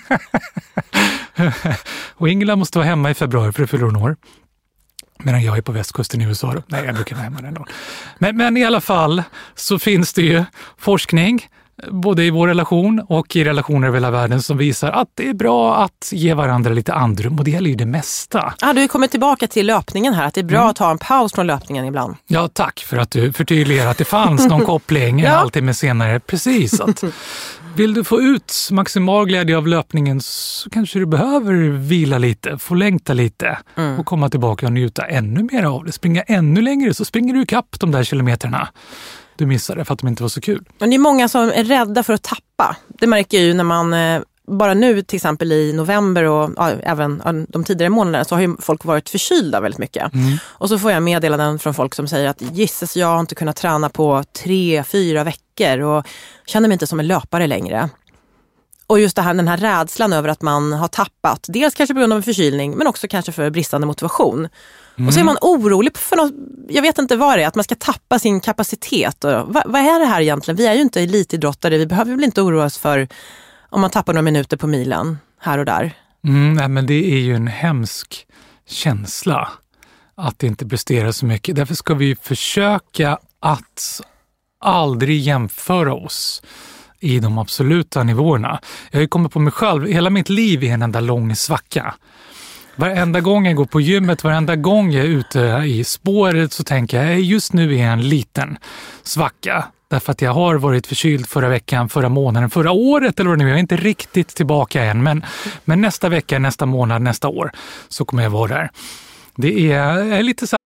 Och Ingela måste vara hemma i februari för att fylla år. Medan jag är på västkusten i U S A. Då. Nej, jag brukar vara hemma den dagen. Men, men i alla fall så finns det ju forskning både i vår relation och i relationer över hela världen som visar att det är bra att ge varandra lite andrum, och det gäller ju det mesta. Ja, du kommer tillbaka till löpningen här, att det är bra mm. att ta en paus från löpningen ibland. Ja, tack för att du förtydligar att det fanns någon koppling ja. en halvtimme senare. Precis, att vill du få ut maximal glädje av löpningen så kanske du behöver vila lite, få längta lite mm. och komma tillbaka och njuta ännu mer av det. Springa ännu längre så springer du ikapp de där kilometerna du missade för att de inte var så kul. Men det är många som är rädda för att tappa. Det märker jag ju när man, bara nu till exempel i november och ja, även de tidigare månaderna så har ju folk varit förkylda väldigt mycket. Mm. Och så får jag meddelanden från folk som säger att gisses, jag har inte kunnat träna på tre, fyra veckor och känner mig inte som en löpare längre. Och just det här, den här rädslan över att man har tappat, dels kanske på grund av en förkylning men också kanske för bristande motivation. Mm. Och så är man orolig för något, jag vet inte vad det är, att man ska tappa sin kapacitet. Och, vad, vad är det här egentligen? Vi är ju inte elitidrottare, vi behöver väl inte oroa oss för om man tappar några minuter på milen här och där. Mm, nej, men det är ju en hemsk känsla att inte prestera så mycket. Därför ska vi försöka att aldrig jämföra oss i de absoluta nivåerna. Jag har ju kommit på mig själv, hela mitt liv är en enda lång svacka. Varenda gång jag går på gymmet, varenda gång jag är ute i spåret så tänker jag just nu är en liten svacka. Därför att jag har varit förkyld förra veckan, förra månaden, förra året eller vad det nu är. Jag är inte riktigt tillbaka än, men, men nästa vecka, nästa månad, nästa år så kommer jag vara där. Det är, är lite så.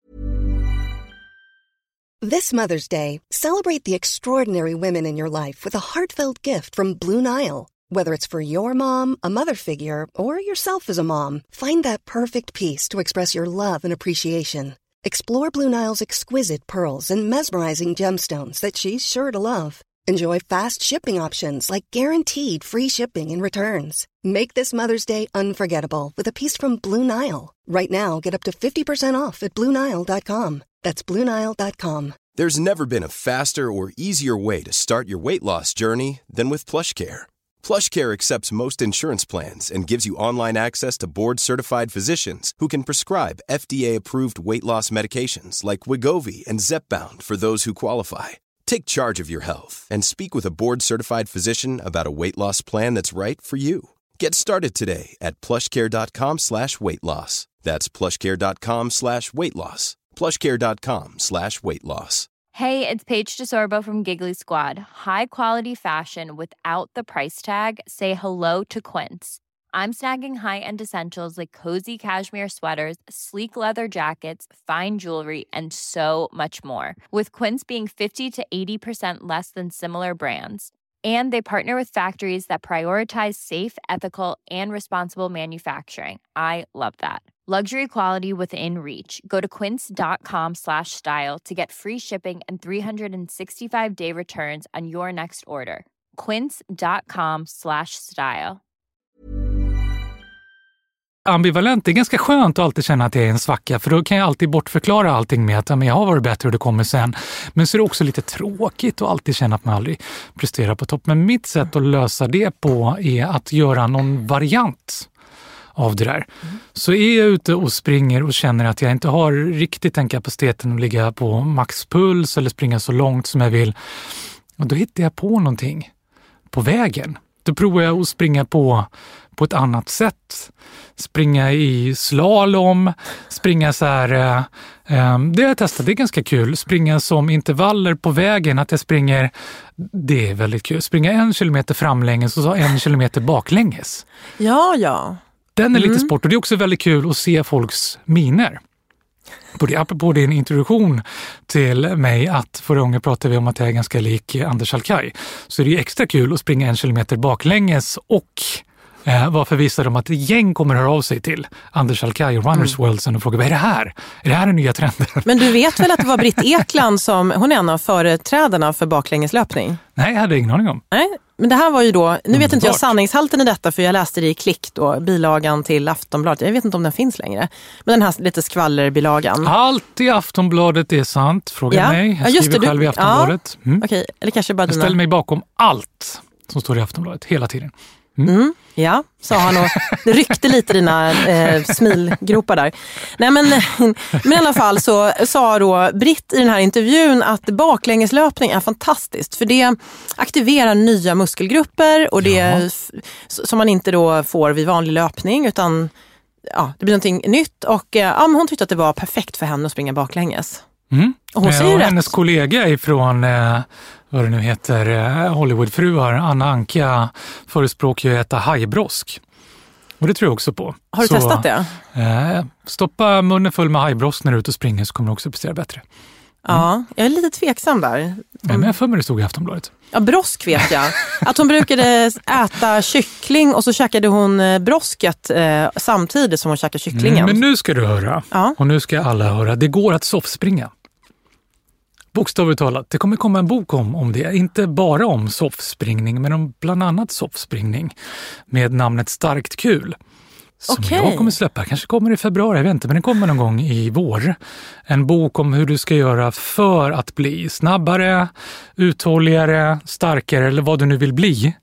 This Mother's Day, celebrate the extraordinary women in your life with a heartfelt gift from Blue Nile. Whether it's for your mom, a mother figure, or yourself as a mom, find that perfect piece to express your love and appreciation. Explore Blue Nile's exquisite pearls and mesmerizing gemstones that she's sure to love. Enjoy fast shipping options like guaranteed free shipping and returns. Make this Mother's Day unforgettable with a piece from Blue Nile. Right now, get up to fifty percent off at blue nile dot com. That's blue nile dot com. There's never been a faster or easier way to start your weight loss journey than with PlushCare. PlushCare accepts most insurance plans and gives you online access to board-certified physicians who can prescribe F D A-approved weight loss medications like Wegovy and Zepbound for those who qualify. Take charge of your health and speak with a board-certified physician about a weight loss plan that's right for you. Get started today at plushcare.com slash weight loss. That's plushcare.com slash weight loss. plushcare.com slash weight loss. Hey, it's Paige DeSorbo from Giggly Squad. High quality fashion without the price tag. Say hello to Quince. I'm snagging high-end essentials like cozy cashmere sweaters, sleek leather jackets, fine jewelry, and so much more. With Quince being fifty to eighty percent less than similar brands. And they partner with factories that prioritize safe, ethical, and responsible manufacturing. I love that. Luxury quality within reach. Go to quince.com slash style to get free shipping and three sixty-five day returns on your next order. Quince.com slash style. Ambivalent, det är ganska skönt att alltid känna att jag är en svacka, för då kan jag alltid bortförklara allting med att ja, men jag har varit bättre och det kommer sen. Men så är det också lite tråkigt att alltid känna att man aldrig presterar på topp. Men mitt sätt att lösa det på är att göra någon variant av det där. Mm. Så är jag ute och springer och känner att jag inte har riktigt den kapaciteten att ligga på maxpuls eller springa så långt som jag vill. Och då hittar jag på någonting på vägen. Då provar jag att springa på, på ett annat sätt. Springa i slalom, springa så här, eh, eh, det har jag testat, det är ganska kul. Springa som intervaller på vägen, att jag springer, det är väldigt kul. Springa en kilometer framlänges och så en kilometer baklänges. Ja, ja. Den är Mm. lite sport och det är också väldigt kul att se folks miner. På det, apropå din introduktion till mig, att förra gången pratade vi om att jag är ganska lik Anders Alkaj, så är det ju extra kul att springa en kilometer baklänges och eh, var förvissad om att ett gäng kommer höra av sig till Anders Alkaj och Runners mm. World sen och frågar, vad är det här? Är det här den nya trenden? Men du vet väl att det var Britt Ekland som, hon är en av företrädarna för baklängeslöpning? Nej, jag hade ingen aning om. Nej, men det här var ju då, nu Underbart. vet inte jag sanningshalten i detta, för jag läste det i Klick då, bilagan till Aftonbladet. Jag vet inte om den finns längre. Men den här lite skvallerbilagan. Allt i Aftonbladet är sant, fråga ja. mig. Jag ja, just skriver det, själv du... i Aftonbladet. Mm. Ja. Okej, eller kanske bara jag dina... ställer mig bakom allt som står i Aftonbladet hela tiden. Mm. Mm, ja, sa han och det ryckte lite dina eh, smilgropar där. Nej, men, men i alla fall så sa då Britt i den här intervjun att baklängeslöpning är fantastiskt, för det aktiverar nya muskelgrupper och det ja. som man inte då får vid vanlig löpning, utan ja, det blir någonting nytt, och ja, men hon tyckte att det var perfekt för henne att springa baklänges. Mm. Och hon säger och rätt. Hennes kollega ifrån eh, vad det nu heter, eh, Hollywoodfruar, Anna Anka, förespråkar ju att äta hajbrosk. Och det tror jag också på. Har du så, testat det? Eh, stoppa munnen full med hajbrosk när du är ute och springer, så kommer du också prestera bättre. Mm. Ja, jag är lite tveksam där. Mm. Ja, men jag för mig det stod i Aftonbladet. Ja, brosk vet jag. Att hon brukade äta kyckling och så käkade hon brosket eh, samtidigt som hon käkade kycklingen. Mm, men nu ska du höra, ja. och nu ska alla höra, det går att soffspringa. Bokstavligt talat, det kommer komma en bok om, om det. Inte bara om soffspringning, men om bland annat soffspringning med namnet Starkt kul. Som okay. jag kommer släppa, kanske kommer i februari, jag vet inte, men den kommer någon gång i vår. En bok om hur du ska göra för att bli snabbare, uthålligare, starkare eller vad du nu vill bli.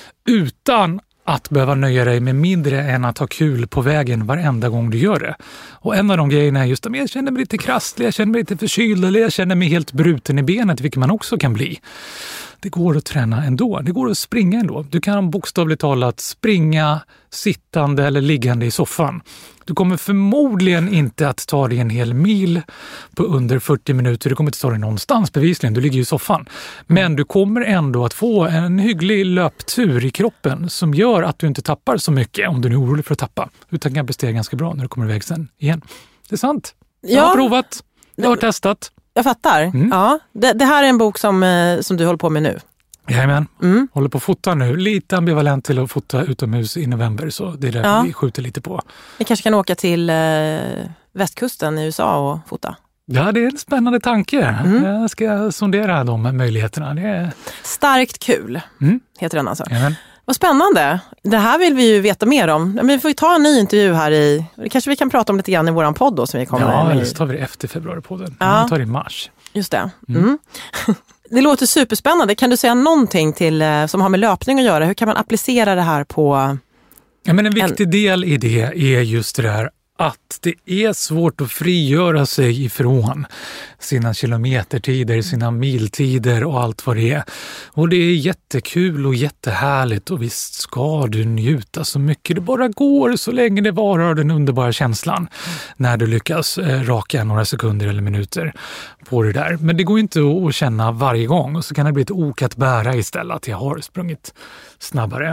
Utan att behöva nöja dig med mindre än att ha kul på vägen varenda gång du gör det. Och en av de grejerna är just att jag känner mig lite krasslig, jag känner mig lite förkyld eller jag känner mig helt bruten i benet, vilket man också kan bli. Det går att träna ändå. Det går att springa ändå. Du kan bokstavligt talat springa sittande eller liggande i soffan. Du kommer förmodligen inte att ta dig en hel mil på under fyrtio minuter. Du kommer inte ta dig någonstans bevisligen. Du ligger ju i soffan. Men du kommer ändå att få en hygglig löptur i kroppen som gör att du inte tappar så mycket, om du är orolig för att tappa. Utan kan prestera ganska bra när du kommer iväg sen igen. Det är sant. Jag har ja. provat. Jag har testat. Jag fattar. Mm. Ja, det, det här är en bok som, eh, som du håller på med nu. Jajamän. Mm. Håller på att fota nu. Lite ambivalent till att fota utomhus i november, så det är där ja. vi skjuter lite på. Vi kanske kan åka till eh, västkusten i U S A och fota. Ja, det är en spännande tanke. Mm. Jag ska sondera de möjligheterna. Det är... Starkt kul, mm. heter den alltså. Jajamän. Vad spännande. Det här vill vi ju veta mer om. Men vi får ju ta en ny intervju här i... Det kanske vi kan prata om lite grann i våran podd då som vi kommer ja, med. Ja, just tar vi det efter februaripodden. Ja. Vi tar det i mars. Just det. Mm. Mm. Det låter superspännande. Kan du säga någonting till, som har med löpning att göra? Hur kan man applicera det här på... Ja, men en viktig en... del i det är just det där att det är svårt att frigöra sig ifrån sina kilometertider, sina miltider och allt vad det är. Och det är jättekul och jättehärligt, och visst ska du njuta så mycket det bara går, så länge det varar den underbara känslan mm. när du lyckas eh, raka några sekunder eller minuter på det där. Men det går inte att känna varje gång, och så kan det bli ett ok att bära istället att jag har sprungit snabbare.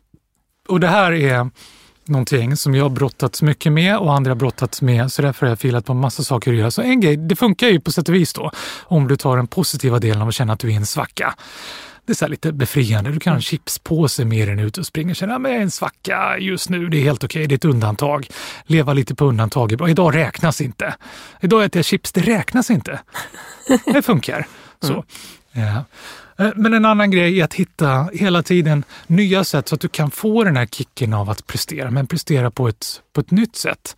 Och det här är någonting som jag har brottats mycket med och andra har brottats med, så därför har jag filat på en massa saker att göra. Så en grej, det funkar ju på sätt och vis då, om du tar den positiva delen av att känna att du är en svacka. det är så här lite befriande. Du kan ha en chipspåse med den ut och springa och känna att jag är en svacka just nu, det är helt okej, det är ett undantag. Leva lite på undantag. Och idag räknas inte. Idag äter jag chips, det räknas inte. Det funkar. Så. Ja. Men en annan grej är att hitta hela tiden nya sätt så att du kan få den här kicken av att prestera, men prestera på ett, på ett nytt sätt.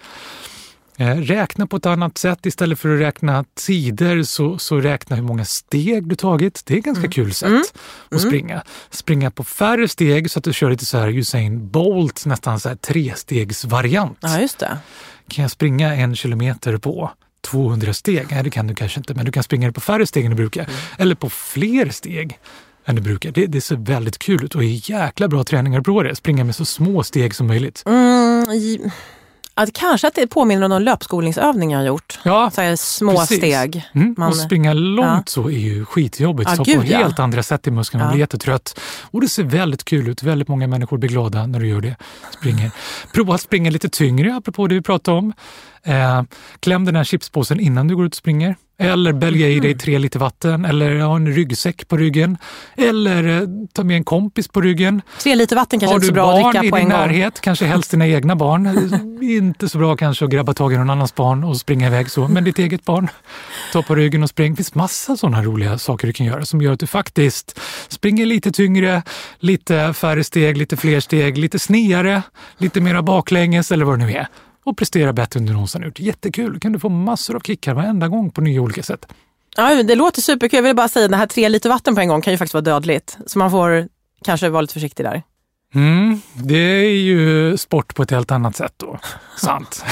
Räkna på ett annat sätt istället för att räkna tider, så, så räkna hur många steg du tagit. Det är ett ganska mm. kul sätt mm. att springa. Springa på färre steg så att du kör lite så här Usain Bolt, nästan så här trestegsvariant. Ja, just det. Kan jag springa en kilometer på tvåhundra steg? Nej, det kan du kanske inte, men du kan springa på färre steg än du brukar. Mm. Eller på fler steg än du brukar. Det, det ser väldigt kul ut och är jäkla bra träningar på det. Springa med så små steg som möjligt. Mm, i... Att kanske att det påminner om någon löpskolningsövning jag har gjort. Ja, så här små precis. steg. Mm. Man... Och springa långt ja. så är ju skitjobbigt. Ja, så gud, på helt ja. andra sätt i musklerna. Man ja. blir jättetrött. Och det ser väldigt kul ut. Väldigt många människor blir glada när du gör det. Springer. Prova att springa lite tyngre, apropå det vi pratade om. Eh, kläm den här chipspåsen innan du går ut och springer. Eller bälga i dig tre liter vatten. Eller ha en ryggsäck på ryggen. Eller eh, ta med en kompis på ryggen. Tre liter vatten kanske har inte så bra att dricka på en gång. Har du barn i din närhet, kanske helst dina egna barn. Inte så bra kanske att grabba tag i någon annans barn och springa iväg så. Men ditt eget barn, ta på ryggen och spring. Det finns massa sådana roliga saker du kan göra som gör att du faktiskt springer lite tyngre, lite färre steg, lite fler steg, lite sneare, lite mera baklänges eller vad det nu är. Och prestera bättre än du någonsin gjort. Jättekul. Kan du få massor av kickar varenda gång på nya olika sätt. Ja, det låter superkul. Jag vill bara säga att det här tre liter vatten på en gång kan ju faktiskt vara dödligt. Så man får kanske vara lite försiktig där. Mm, det är ju sport på ett helt annat sätt då. Sant.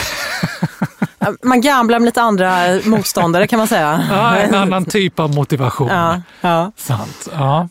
Man gamblar med lite andra motståndare kan man säga. Ja, en annan typ av motivation. Ja, ja. Sant, ja.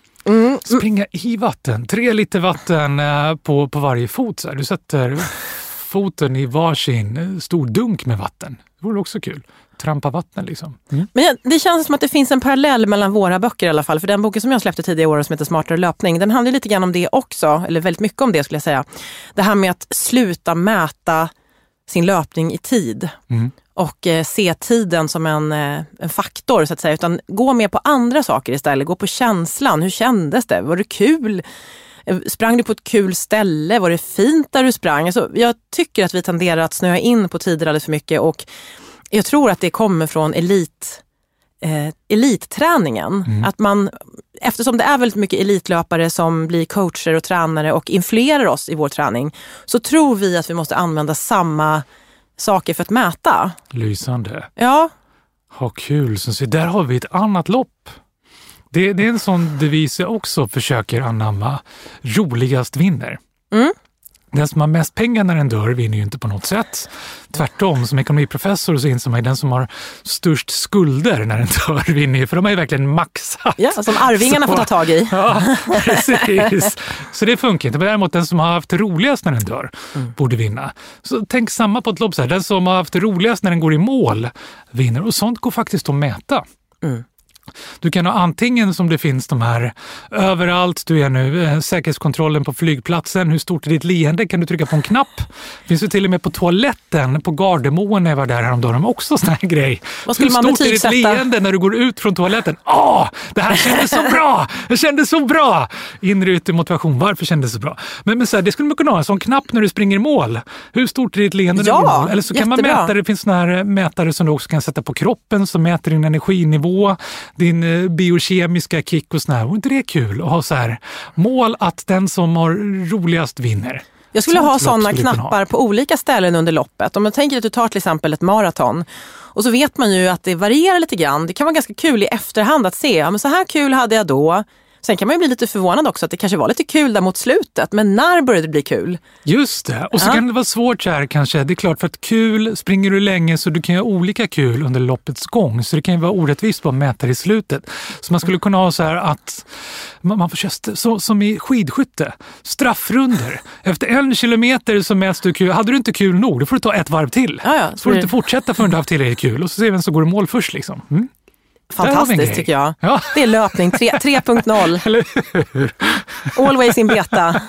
Mm. Springa i vatten. Tre liter vatten på, på varje fot. Så här. Du sätter foten i varsin stor dunk med vatten. Det vore också kul. Trampa vatten liksom. Mm. Men det känns som att det finns en parallell mellan våra böcker i alla fall. För den boken som jag släppte tidigare i år som heter Smartare löpning, den handlar lite grann om det också. Eller väldigt mycket om det skulle jag säga. Det här med att sluta mäta sin löpning i tid. Mm. Och eh, se tiden som en, eh, en faktor så att säga. Utan gå med på andra saker istället. Gå på känslan. Hur kändes det? Var det kul? Sprang du på ett kul ställe? Var det fint där du sprang? Alltså, jag tycker att vi tenderar att snöa in på tider alldeles för mycket. Och jag tror att det kommer från elit, eh, elitträningen. Mm. Att man, eftersom det är väldigt mycket elitlöpare som blir coacher och tränare och influerar oss i vår träning, så tror vi att vi måste använda samma saker för att mäta. Lysande. Ja. Ha kul. Så där har vi ett annat lopp. Det, det är en sån devis jag också försöker anamma. Roligast vinner. Mm. Den som har mest pengar när den dör vinner ju inte på något sätt. Tvärtom, som ekonomiprofessor så inser man den som har störst skulder när den dör vinner ju. För de har ju verkligen maxat. Ja, som arvingarna så, får ta tag i. Ja, precis. Så det funkar inte. Men däremot den som har haft roligast när den dör mm. borde vinna. Så tänk samma på ett lopp så här. Den som har haft roligast när den går i mål vinner. Och sånt går faktiskt att mäta. Mm. Du kan ha antingen som det finns de här överallt, du är nu eh, säkerhetskontrollen på flygplatsen, hur stort är ditt leende, kan du trycka på en knapp. Finns det till och med på toaletten på Gardermoen när jag var där häromdagen, de också sån här grej. Vad skulle hur man stort är ditt leende när du går ut från toaletten? Åh, det här kändes så bra! Det kändes så bra! Inre yttre motivation, varför kändes det så bra? Men, men så här, det skulle man kunna ha en sån knapp när du springer i mål. Hur stort är ditt leende när ja, du går i mål? Eller så kan jättebra. man mäta, det finns såna här mätare som du också kan sätta på kroppen som mäter din energinivå, din eh, biokemiska kick och sådär. Och inte det är kul att ha så här mål att den som har roligast vinner. Jag skulle Sånt ha sådana skulle knappar på olika ställen under loppet. Om man tänker att du tar till exempel ett maraton och så vet man ju att det varierar lite grann. Det kan vara ganska kul i efterhand att se, ja men så här kul hade jag då. Sen kan man ju bli lite förvånad också att det kanske var lite kul där mot slutet. Men när började det bli kul? Just det. Och så ja. kan det vara svårt så här kanske. Det är klart för att kul springer du länge så du kan göra olika kul under loppets gång. Så det kan ju vara orättvist att mäta i slutet. Så man skulle kunna ha så här att man får köra så, som i skidskytte. Straffrunder. Efter en kilometer så mäts du kul. Hade du inte kul nog, då får du ta ett varv till. Ja, ja, så får du inte fortsätta förrän du har haft tillräckligt kul. Och så ser vi vem som går i mål först liksom. Mm. Fantastiskt tycker jag. Ja. Det är löpning tre punkt noll. Eller hur? Always in beta.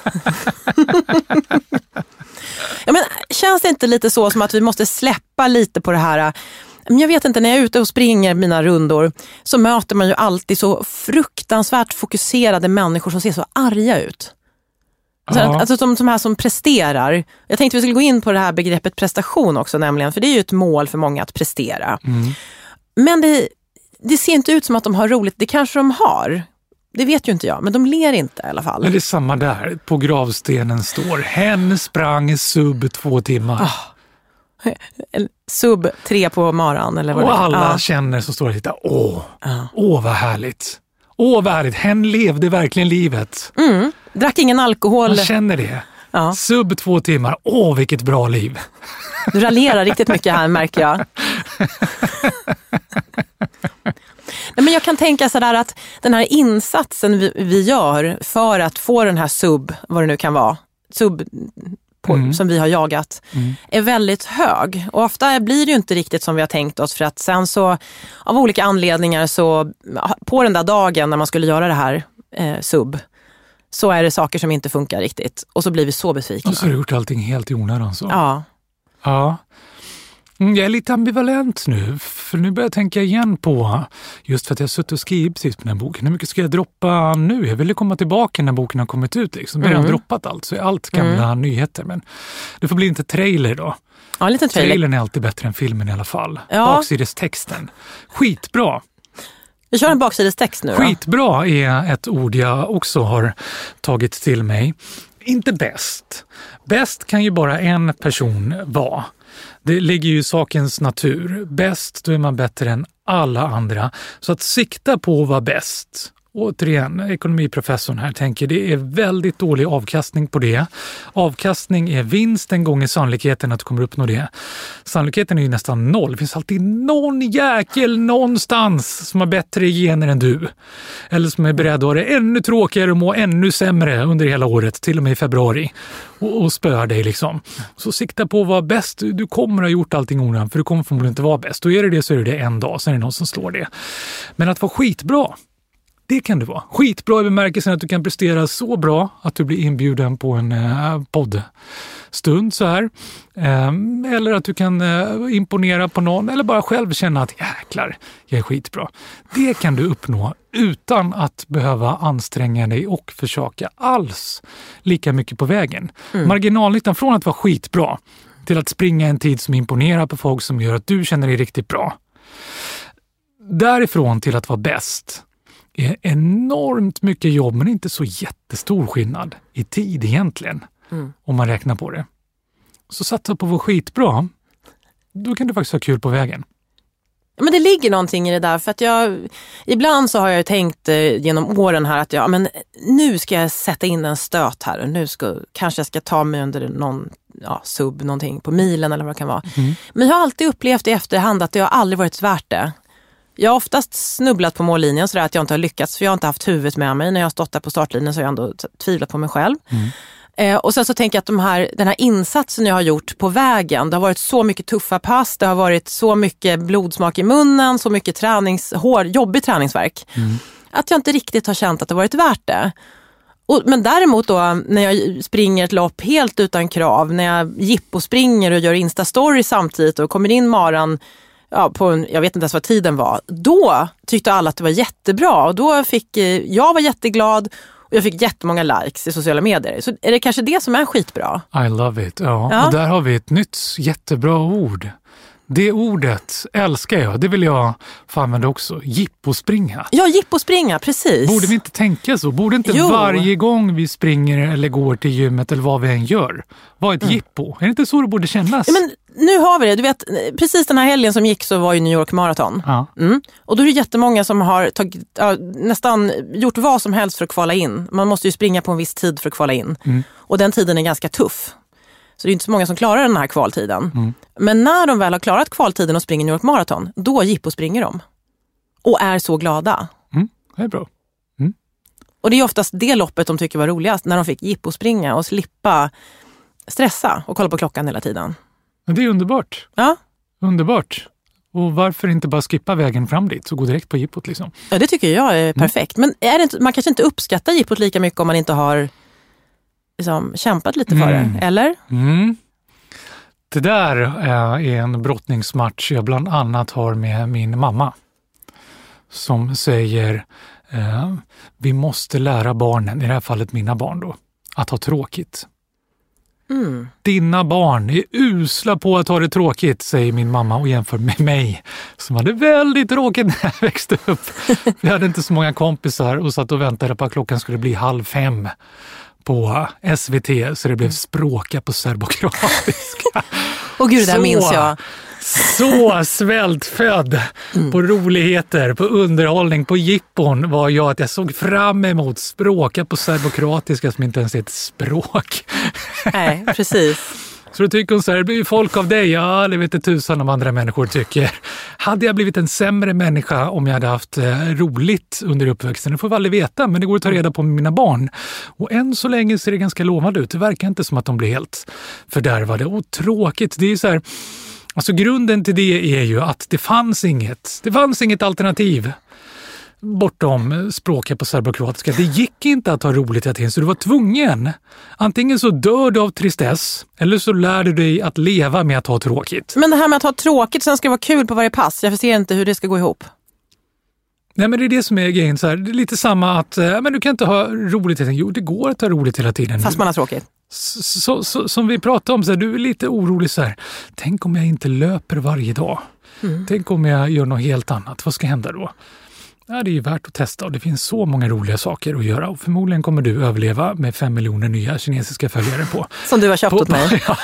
Ja, men känns det inte lite så som att vi måste släppa lite på det här Men jag vet inte, när jag är ute och springer mina rundor så möter man ju alltid så fruktansvärt fokuserade människor som ser så arga ut. Alltså, Ja. alltså de, de här som presterar. Jag tänkte vi skulle gå in på det här begreppet prestation också nämligen, för det är ju ett mål för många att prestera. Mm. Men det, det ser inte ut som att de har roligt. Det kanske de har. Det vet ju inte jag, men de ler inte i alla fall. Men det är samma där. På gravstenen står: hen sprang sub två timmar. Oh. Sub tre på maran eller vad Och det är. alla Ja. känner så står det lite: åh, Ja. åh vad härligt. Åh vad härligt, hen levde verkligen livet. Mm. Drack ingen alkohol. Man känner det. Ja. Sub två timmar, åh vilket bra liv. Du raljerar riktigt mycket här, märker jag. Nej, men jag kan tänka sådär att den här insatsen vi, vi gör för att få den här sub, vad det nu kan vara, sub på, Mm. som vi har jagat, Mm. är väldigt hög. Och ofta blir det ju inte riktigt som vi har tänkt oss, för att sen så av olika anledningar så på den där dagen när man skulle göra det här eh, sub, så är det saker som inte funkar riktigt. Och så blir vi så besvikna. Och så har du gjort allting helt i onödan så. Ja. Ja. Mm, Jag är lite ambivalent nu, för nu börjar jag tänka igen på, just för att jag har suttit och skrivit precis på den här boken. Hur mycket ska jag droppa nu? Jag ville komma tillbaka när boken har kommit ut. Liksom. Jag har Mm. droppat allt, så är allt gamla Mm. nyheter. Men det får bli inte trailer då. Ja, en liten trailer. Trailern är alltid bättre än filmen i alla fall. Ja. Baksidestexten. Skitbra. Vi kör en baksidestext nu då. Skitbra är ett ord jag också har tagit till mig. Inte bäst. Bäst kan ju bara en person vara. Det ligger ju i sakens natur. Bäst, då är man bättre än alla andra. Så att sikta på att vara bäst. Återigen, ekonomiprofessorn här tänker det är väldigt dålig avkastning på det. Avkastning är vinst en gång i sannolikheten att du kommer uppnå det. Sannolikheten är ju nästan noll. Det finns alltid någon jäkel någonstans som har bättre gener än du. Eller som är beredd att ha det ännu tråkigare och må ännu sämre under hela året, till och med i februari. Och, och spöar dig liksom. Så sikta på att vara bäst. Du kommer att ha gjort allting onödigt, för du kommer förmodligen inte vara bäst. Och är det det så är det en dag, sen är det någon som slår det. Men att vara skitbra, det kan du vara. Skitbra i bemärkelsen att du kan prestera så bra att du blir inbjuden på en eh, poddstund så här. Eh, eller att du kan eh, imponera på någon eller bara själv känna att jäklar, jag är skitbra. Det kan du uppnå utan att behöva anstränga dig och försöka alls lika mycket på vägen. Mm. Marginalnyttan från att vara skitbra till att springa en tid som imponerar på folk som gör att du känner dig riktigt bra. Därifrån till att vara bäst är enormt mycket jobb, men inte så jättestor skillnad i tid egentligen, mm. om man räknar på det. Så satsa på att vara skitbra, då kan du faktiskt ha kul på vägen. Men det ligger någonting i det där, för att jag ibland så har jag tänkt eh, genom åren här att jag, men nu ska jag sätta in en stöt här och nu ska, kanske jag ska ta mig under någon ja, sub, någonting på milen eller vad det kan vara. Mm. Men jag har alltid upplevt i efterhand att det har aldrig varit värt det. Jag har oftast snubblat på mållinjen så att jag inte har lyckats, för jag har inte haft huvudet med mig. När jag har stått där på startlinjen så har jag ändå tvivlat på mig själv. Mm. Eh, och sen så tänker jag att de här, den här insatsen jag har gjort på vägen, det har varit så mycket tuffa pass, det har varit så mycket blodsmak i munnen, så mycket tränings, hår, jobbig träningsverk. Mm. Att jag inte riktigt har känt att det varit värt det. Och, men däremot då, när jag springer ett lopp helt utan krav, när jag jippo springer och gör Insta-story samtidigt och kommer in maran, ja, på en, jag vet inte ens vad tiden var, då tyckte alla att det var jättebra. Och då fick, jag var jätteglad och jag fick jättemånga likes i sociala medier. Så är det kanske det som är skitbra? I love it, ja. ja. Och där har vi ett nytt jättebra ord. Det ordet älskar jag, det vill jag få använda också. Jippospringa. Ja, jippospringa, precis. Borde vi inte tänka så? Borde inte jo. varje gång vi springer eller går till gymmet eller vad vi än gör vara ett mm. jippo? Är det inte så det borde kännas? Ja, men nu har vi det. Du vet, precis den här helgen som gick så var ju New York Marathon. Ja. Mm. Och då är det jättemånga som har tagit, äh, nästan gjort vad som helst för att kvala in. Man måste ju springa på en viss tid för att kvala in. Mm. Och den tiden är ganska tuff. Så det är inte så många som klarar den här kvaltiden. Mm. Men när de väl har klarat kvaltiden och springer New York Marathon, då jippo springer de. Och är så glada. Mm, det är bra. Mm. Och det är oftast det loppet de tycker var roligast, när de fick jippo springa och slippa stressa och kolla på klockan hela tiden. Men det är underbart. Ja. Underbart. Och varför inte bara skippa vägen fram dit så gå direkt på jippot liksom? Ja, det tycker jag är perfekt. Mm. Men är det inte, man kanske inte uppskattar jippot lika mycket om man inte har liksom kämpat lite för mm. det, eller? Mm. Det där är en brottningsmatch jag bland annat har med min mamma. Som säger, eh, vi måste lära barnen, i det här fallet mina barn då, att ha tråkigt. Mm. Dina barn är usla på att ha det tråkigt, säger min mamma och jämför med mig som hade väldigt tråkigt när jag växte upp. Vi hade inte så många kompisar och satt och väntade på att klockan skulle bli halv fem på S V T, så det blev språka på serbokroatiska. Och gud, det där minns jag. Så svältfödd mm. på roligheter, på underhållning, på jippon var jag att jag såg fram emot språka på serbokroatiska som inte ens är ett språk. Nej, precis. Så då tycker hon så här, det blir ju folk av dig. Ja, det vet inte tusan om andra människor tycker. Hade jag blivit en sämre människa om jag hade haft eh, roligt under uppväxten? Det får vi aldrig veta, men det går att ta reda på med mina barn. Och än så länge ser det ganska lovande ut. Det verkar inte som att de blir helt fördärvade. Och tråkigt, det är så här... Alltså grunden till det är ju att det fanns inget. Det fanns inget alternativ bortom språket på serbokroatiska. Det gick inte att ha roligt hela tiden, så du var tvungen. Antingen så dör du av tristess eller så lär du dig att leva med att ha tråkigt. Men det här med att ha tråkigt, sen ska det vara kul på varje pass. Jag ser inte hur det ska gå ihop. Nej, men det är det som är grejen. Så här, det är lite samma att äh, men du kan inte ha roligt hela tiden. Jo, det går att ha roligt hela tiden. Fast man har tråkigt. Så, så, så, som vi pratade om, så här, du är lite orolig så här. Tänk om jag inte löper varje dag. Mm. Tänk om jag gör något helt annat. Vad ska hända då? Ja, det är ju värt att testa och det finns så många roliga saker att göra. Och förmodligen kommer du överleva med fem miljoner nya kinesiska följare på. Som du har köpt på, åt mig. Ja.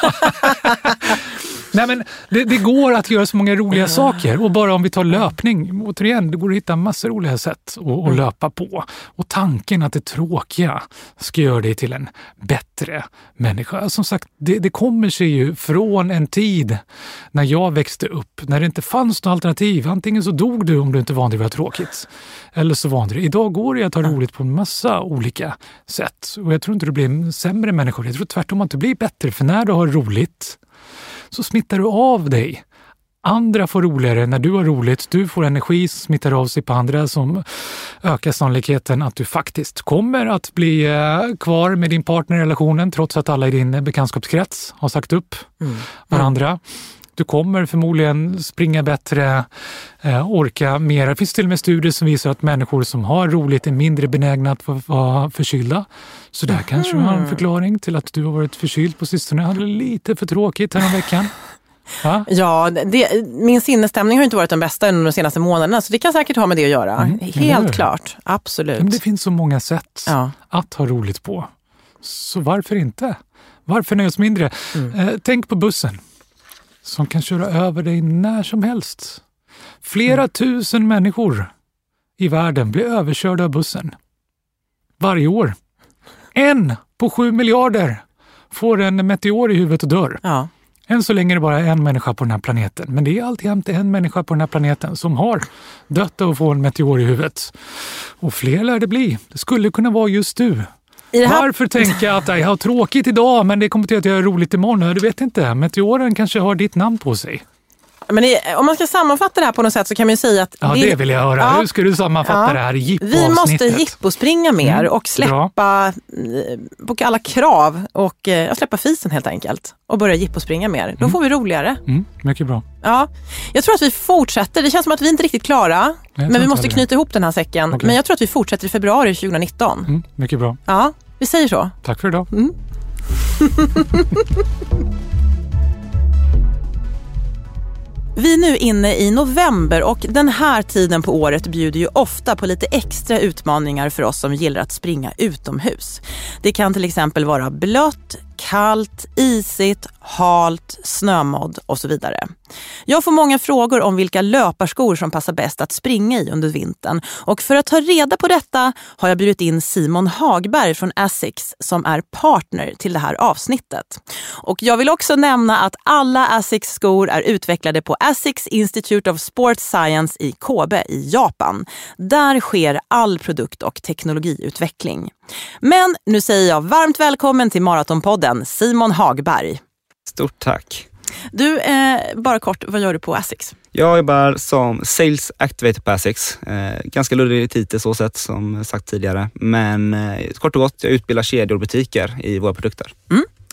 Nej, men det, det går att göra så många roliga saker. Och bara om vi tar löpning, återigen, det går att hitta massor roliga sätt att, att löpa på. Och tanken att det tråkiga ska göra dig till en bättre människa. Som sagt, det, det kommer sig ju från en tid när jag växte upp. När det inte fanns något alternativ. Antingen så dog du om du inte vande dig var tråkigt. Eller så vande dig. Idag går det att ha roligt på en massa olika sätt. Och jag tror inte du blir en sämre människa. Jag tror tvärtom att du blir bättre. För när du har roligt så smittar du av dig. Andra får roligare när du har roligt. Du får energi som smittar av sig på andra, som ökar sannolikheten att du faktiskt kommer att bli kvar med din partner i relationen trots att alla i din bekantskapskrets har sagt upp mm. varandra. Mm. Du kommer förmodligen springa bättre, eh, orka mer. Det finns till och med studier som visar att människor som har roligt är mindre benägna att vara förkylda. Så där mm. kanske du har en förklaring till att du har varit förkyld på sistone. Jag hade lite för tråkigt här om veckan. Ha? Ja, det, min sinnesstämning har inte varit den bästa under de senaste månaderna, så det kan säkert ha med det att göra. Mm, Helt klart, absolut. Men det finns så många sätt ja. att ha roligt på. Så varför inte? Varför nöjas mindre? Mm. Eh, tänk på bussen som kan köra över dig när som helst. Flera mm. tusen människor i världen blir överkörda av bussen varje år. En på sju miljarder får en meteor i huvudet och dör. Ja. Än så länge är det bara en människa på den här planeten. Men det är alltid inte en människa på den här planeten som har dött och får en meteor i huvudet. Och fler lär det bli. Det skulle kunna vara just du. Här... Varför tänka att jag har tråkigt idag men det kommer till att jag har roligt imorgon? Du vet inte. Meteoren kanske har ditt namn på sig. Men det, om man ska sammanfatta det här på något sätt så kan man ju säga att... Ja, det, det vill jag höra. Ja, hur ska du sammanfatta ja, det här i jippo-avsnittet? Vi måste jippo-springa mer mm, och släppa på alla krav och ja, släppa fisen helt enkelt. Och börja jippo-springa mer. Mm. Då får vi roligare. Mm, mycket bra. Ja, jag tror att vi fortsätter. Det känns som att vi inte är riktigt klara. Men vi måste knyta ihop den här säcken. Okay. Men jag tror att vi fortsätter i februari tjugonitton. Mm, mycket bra. Ja, vi säger så. Tack för idag. Mm. Vi är nu inne i november och den här tiden på året bjuder ju ofta på lite extra utmaningar för oss som gillar att springa utomhus. Det kan till exempel vara blött, kallt, isigt, halt, snömodd och så vidare. Jag får många frågor om vilka löparskor som passar bäst att springa i under vintern. Och för att ta reda på detta har jag bjudit in Simon Hagberg från Asics som är partner till det här avsnittet. Och jag vill också nämna att alla Asics-skor är utvecklade på Asics Institute of Sports Science i Kobe i Japan. Där sker all produkt- och teknologiutveckling. Men nu säger jag varmt välkommen till Maratonpodden, Simon Hagberg. Stort tack. Du, eh, bara kort, vad gör du på Asics? Jag jobbar som Sales Activator på Asics. Eh, ganska luddig titel så sätt som sagt tidigare. Men eh, kort och gott, jag utbildar kedjor och butiker i våra produkter. Mm.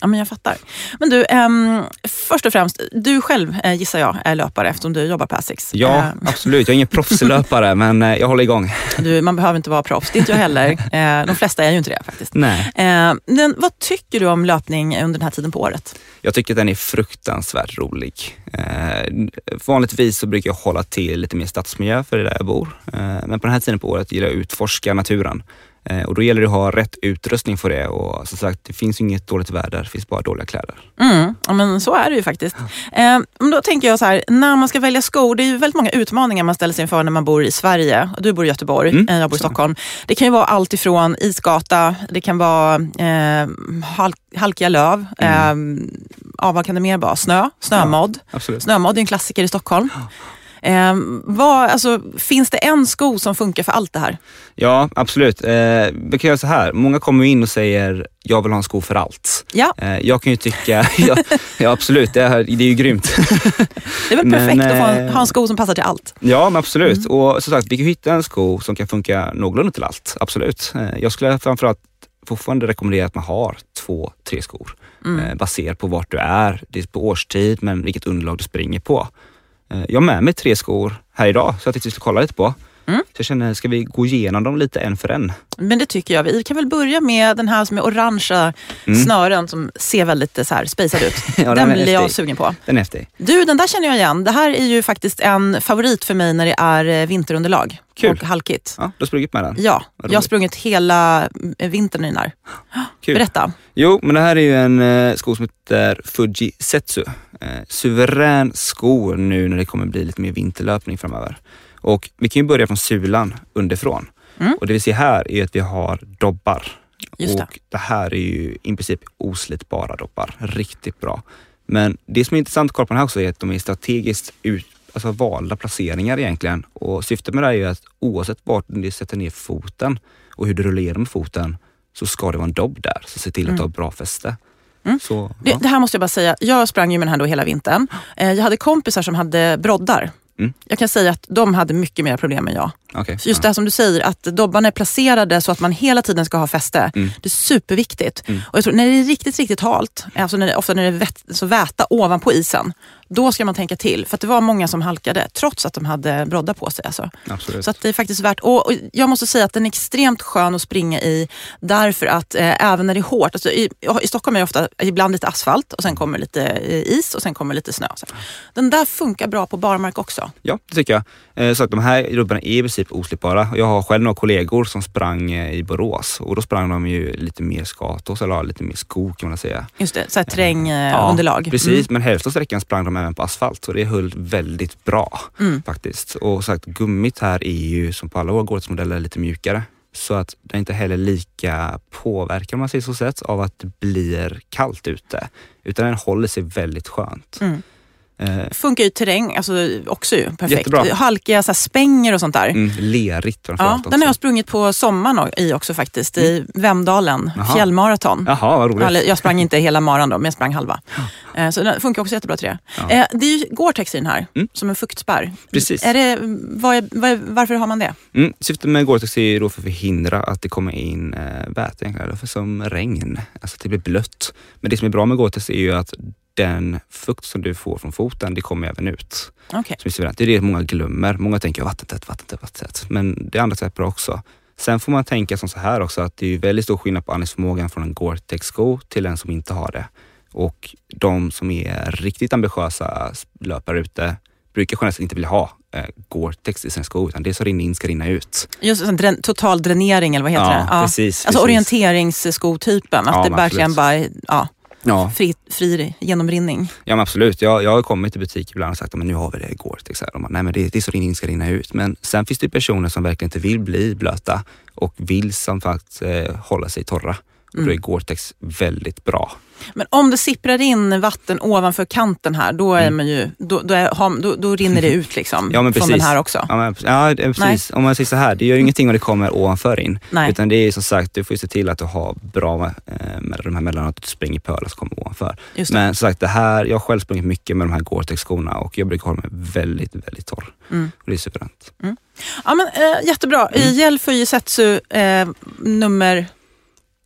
Ja, men jag fattar. Men du, um, först och främst, du själv eh, gissar jag är löpare eftersom du jobbar på Asics. Ja, uh, absolut. Jag är ingen proffslöpare, men eh, jag håller igång. Du, man behöver inte vara proffs, det är inte jag heller. Eh, de flesta är ju inte det faktiskt. Nej. Eh, men vad tycker du om löpning under den här tiden på året? Jag tycker att den är fruktansvärt rolig. Eh, vanligtvis så brukar jag hålla till lite mer stadsmiljö för det där jag bor. Eh, men på den här tiden på året gillar jag att utforska naturen. Eh, och då gäller det att ha rätt utrustning för det. Och som sagt, det finns inget dåligt väder, det finns bara dåliga kläder. Mm, ja, men så är det ju faktiskt. Eh, men då tänker jag så här, när man ska välja skor, det är ju väldigt många utmaningar man ställer sig inför när man bor i Sverige. Du bor i Göteborg, mm, jag bor i Stockholm. Det kan ju vara allt ifrån isgata, det kan vara eh, halk, halkiga löv, mm. eh, ja, vad kan det mer vara? Snö, snömodd. Ja, snömodd är en klassiker i Stockholm. Ja. Eh, vad, alltså, finns det en sko som funkar för allt det här? Ja, absolut. Eh, vi kan göra så här. Många kommer in och säger jag vill ha en sko för allt. Ja. Eh, jag kan ju tycka, ja, ja absolut, det är, det är ju grymt. Det är väl perfekt men, att få en, ha en sko som passar till allt. Ja, men absolut. Mm. Och som sagt, vi kan hitta en sko som kan funka någorlunda till allt. Absolut. Eh, jag skulle framförallt fortfarande rekommendera att man har två, tre skor. Mm. Eh, baserat på vart du är. Det är på årstid, men vilket underlag du springer på. Jag har med mig tre skor här idag så jag tänkte vi ska kolla lite på. Mm. Så jag känner, ska vi gå igenom dem lite en för en? Men det tycker jag. Vi kan väl börja med den här som är orangea mm. snören som ser väldigt så här spacad ut. ja, den den blir jag sugen på. Den är häftig. Du, den där känner jag igen. Det här är ju faktiskt en favorit för mig när det är vinterunderlag. Kul. Och halkigt. Ja, du har sprungit med den? Ja, jag har sprungit hela vintern i den här. Kul. Berätta. Jo, men det här är ju en eh, sko som heter Fuji Setsu. Eh, suverän sko nu när det kommer bli lite mer vinterlöpning framöver. Och vi kan ju börja från sulan underifrån. Mm. Och det vi ser här är att vi har dobbar. Just det. Och det här är ju i princip oslitbara dobbar. Riktigt bra. Men det som är intressant att kolla på den här också är att de är strategiskt ut, alltså valda placeringar egentligen. Och syftet med det är ju att oavsett vart du sätter ner foten och hur du rullerar med foten så ska det vara en dobb där. Så se till att mm. ha bra fäste. Mm. Så, det, ja. det här måste jag bara säga. Jag sprang ju med den här då hela vintern. Eh, jag hade kompisar som hade broddar. Mm. Jag kan säga att de hade mycket mer problem än jag. Okay. Just ja. det som du säger, att dobbarna är placerade så att man hela tiden ska ha fäste. Mm. Det är superviktigt. Mm. Och jag tror när det är riktigt, riktigt halt, alltså när det, ofta när det är vät, så väta ovanpå isen, då ska man tänka till. För att det var många som halkade trots att de hade broddar på sig. Alltså. Absolut. Så att det är faktiskt värt. Och, och jag måste säga att den är extremt skön att springa i därför att eh, även när det är hårt, alltså i, i Stockholm är det ofta ibland lite asfalt och sen kommer lite eh, is och sen kommer lite snö. Så. Den där funkar bra på barmark också. Ja, det tycker jag. Eh, så att de här rubbarna är i princip oslipbara. Jag har själv några kollegor som sprang eh, i Borås och då sprang de ju lite mer skatos eller lite mer skog kan man säga. Just det, så här terrängunderlag. Ja, precis. Mm. Men hälften av sträckan sprang de även på asfalt så det höll väldigt bra mm. faktiskt. Och sagt, gummit här är ju som på alla våra Gore-Tex-modeller lite mjukare. Så att det inte heller lika påverkar om man säger så sätt av att det blir kallt ute. Utan den håller sig väldigt skönt. Mm. Funkar ju terräng alltså också ju perfekt. Jättebra. Halkiga så här, spänger och sånt där. Mm, lerigt framförallt ja, den har jag sprungit på sommaren i också faktiskt. Mm. I Vemdalen, Aha. fjällmaraton. Jaha, vad roligt. Jag sprang inte hela maran då, men jag sprang halva. Ja. Så den funkar också jättebra till det. Ja. Det är ju Gore-Tex i den här, mm. som en fuktspärr. Precis. Är det, vad är, vad är, varför har man det? Mm, syftet med Gore-Tex är då för att förhindra att det kommer in äh, väte egentligen, för som regn. Alltså att det blir blött. Men det som är bra med Gore-Tex är ju att den fukt som du får från foten, det kommer även ut. Okay. Det är det många glömmer. Många tänker vattentätt, vattentätt, vattentätt. Men det är andra sätt bra också. Sen får man tänka som så här också att det är väldigt stor skillnad på andningsförmågan från en Gore-Tex-sko till en som inte har det. Och de som är riktigt ambitiösa löpare ute brukar generellt inte vilja ha eh, Gore-Tex i sin sko utan det som rinner in ska rinna ut. Just en drän- total dränering eller vad heter ja, det? Ja, precis. Alltså precis. orienteringsskotypen. Att ja, det verkligen bara, ja. Ja. Fri, fri genomrinning. Ja men absolut, jag, jag har kommit till butik ibland och sagt men nu har vi det Gore-Tex. Nej men det, det är så rinning ska rinna ut. Men sen finns det personer som verkligen inte vill bli blöta och vill som faktiskt eh, hålla sig torra. Och då är Gore-Tex väldigt bra. Men om det sipprar in vatten ovanför kanten här, då är mm. man ju då, då, är, då, då rinner det ut liksom ja, men från den här också. Ja, men, ja precis. Nej. Om man säger så här, det gör ingenting om det kommer ovanför in. Nej. Utan det är som sagt, du får se till att du har bra med, med de här mellan att du springer pölar som kommer ovanför. Men som sagt, det här, jag har själv sprungit mycket med de här Gore-Tex-skorna och jag brukar hålla mig väldigt, väldigt torr. Mm. Och det är superränt. Mm. Ja men äh, jättebra. Mm. Gel Fuji Setsu äh, nummer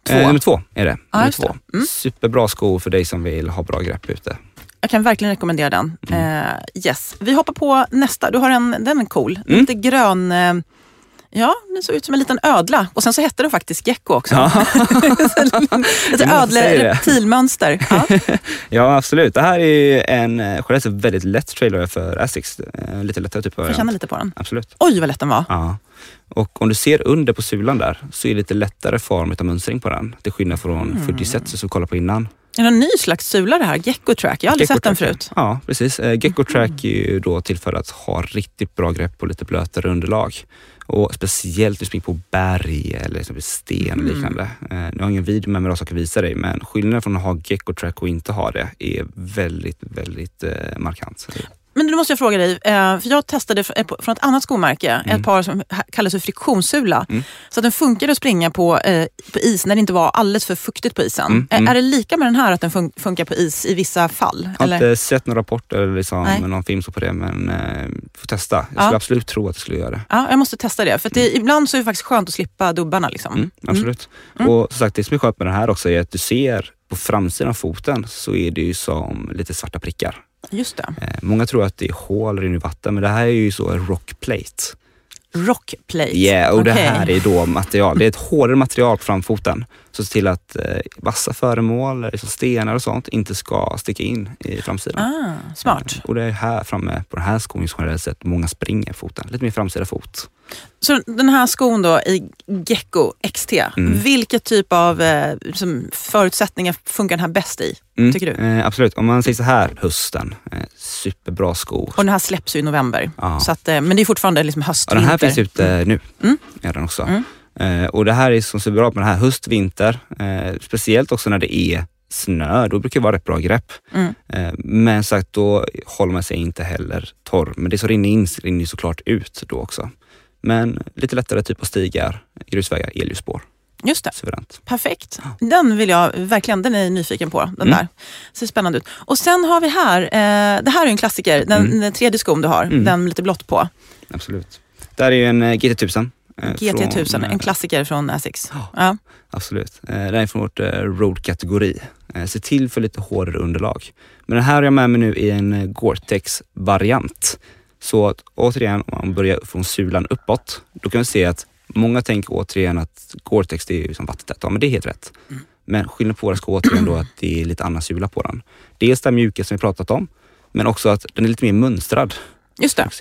två. Eh, nummer två är det. Ah, nummer just två. det. Mm. Superbra sko för dig som vill ha bra grepp ute. Jag kan verkligen rekommendera den. Mm. Eh, yes. Vi hoppar på nästa. Du har en, den är cool. Mm. Lite grön... Eh, ja, den såg ut som en liten ödla. Och sen så hette den faktiskt gecko också. Ja. Lite ödle reptilmönster. Ja. Ja, absolut. Det här är en generellt väldigt lätt trailer för Asics. Eh, lite lättare typ. Får jag känna lite på den? Absolut. Oj, vad lätt den var. Ja. Och om du ser under på sulan där så är det lite lättare form av mönstring på den. Till skillnad från mm. fyrtio set som vi kollade på innan. Är det en ny slags sula det här? Gecko Track? Jag har aldrig Gecko sett den Track. förut. Ja, precis. Eh, Gecko Track är ju då till för att ha riktigt bra grepp på lite blötare underlag. Och speciellt du springer på berg eller liksom sten och liknande. Mm. Eh, jag har ingen video med mig idag som kan visa dig, men skillnaden från att ha Gecko Track och inte ha det är väldigt, väldigt eh, markant. Men nu måste jag fråga dig, för jag testade från ett annat skomärke, mm. ett par som kallas för friktionssula. Mm. Så att den funkar att springa på, på is när det inte var alldeles för fuktigt på isen. Mm. Mm. Är det lika med den här att den fun- funkar på is i vissa fall? Jag har eller? inte sett några rapporter eller liksom, någon film så på det, men eh, får testa. Jag skulle ja. absolut tro att jag skulle göra det. Ja, jag måste testa det. För det, mm. ibland så är det faktiskt skönt att slippa dubbarna. Liksom. Mm, absolut. Mm. Och som sagt, det som är skönt med den här också är att du ser på framsidan av foten så är det ju som lite svarta prickar. Just det. Eh, många tror att det är hål i vatten, men det här är ju så en rockplate. Rockplate? Ja, yeah, och okay. det här är då material. Det är ett hårdare material på framfoten. Så se till att eh, vassa föremål, liksom stenar och sånt inte ska sticka in i framsidan. Ah, smart. Eh, och det är här framme på den här skon som generellt sett många springer foten. Lite mer framsida fot. Så den här skon då i Gecko X T, mm. vilket typ av eh, liksom, förutsättningar funkar den här bäst i, mm. tycker du? Eh, absolut, om man säger så här, hösten, eh, superbra sko. Och den här släpps ju i november, ja. så att, eh, men det är fortfarande liksom höst, ja, den här finns ute eh, nu, mm. är den också. Mm. Eh, och det här är som så bra med den här höst, vinter, eh, speciellt också när det är snö, då brukar det vara rätt bra grepp. Mm. Eh, men sagt, då håller man sig inte heller torr. Men det som rinner in rinner ju såklart ut då också. Men lite lättare typ av stigar, grusvägar, elljusspår. Just det. Suveränt. Perfekt. Den vill jag verkligen, den är jag nyfiken på. Den mm. där. Ser spännande ut. Och sen har vi här, eh, det här är en klassiker, den, mm. den tredje skon du har, mm. den med lite blått på. Absolut. Där är ju en eh, G T tusen. Eh, G T tusen, från, en klassiker från Asics. Oh, ja. Absolut. Eh, den är från vårt eh, road-kategori. Eh, se till för lite hårdare underlag. Men den här har jag med mig nu i en eh, Gore-Tex-variant. Så att, återigen, om man börjar från sulan uppåt, då kan vi se att många tänker återigen att Gore-Tex det är ju som vattentätt. Ja, men det är helt rätt. Mm. Men skillnaden på den ska återigen då att det är lite annan sula på den. Dels det mjuka som vi pratat om, men också att den är lite mer mönstrad. Just det.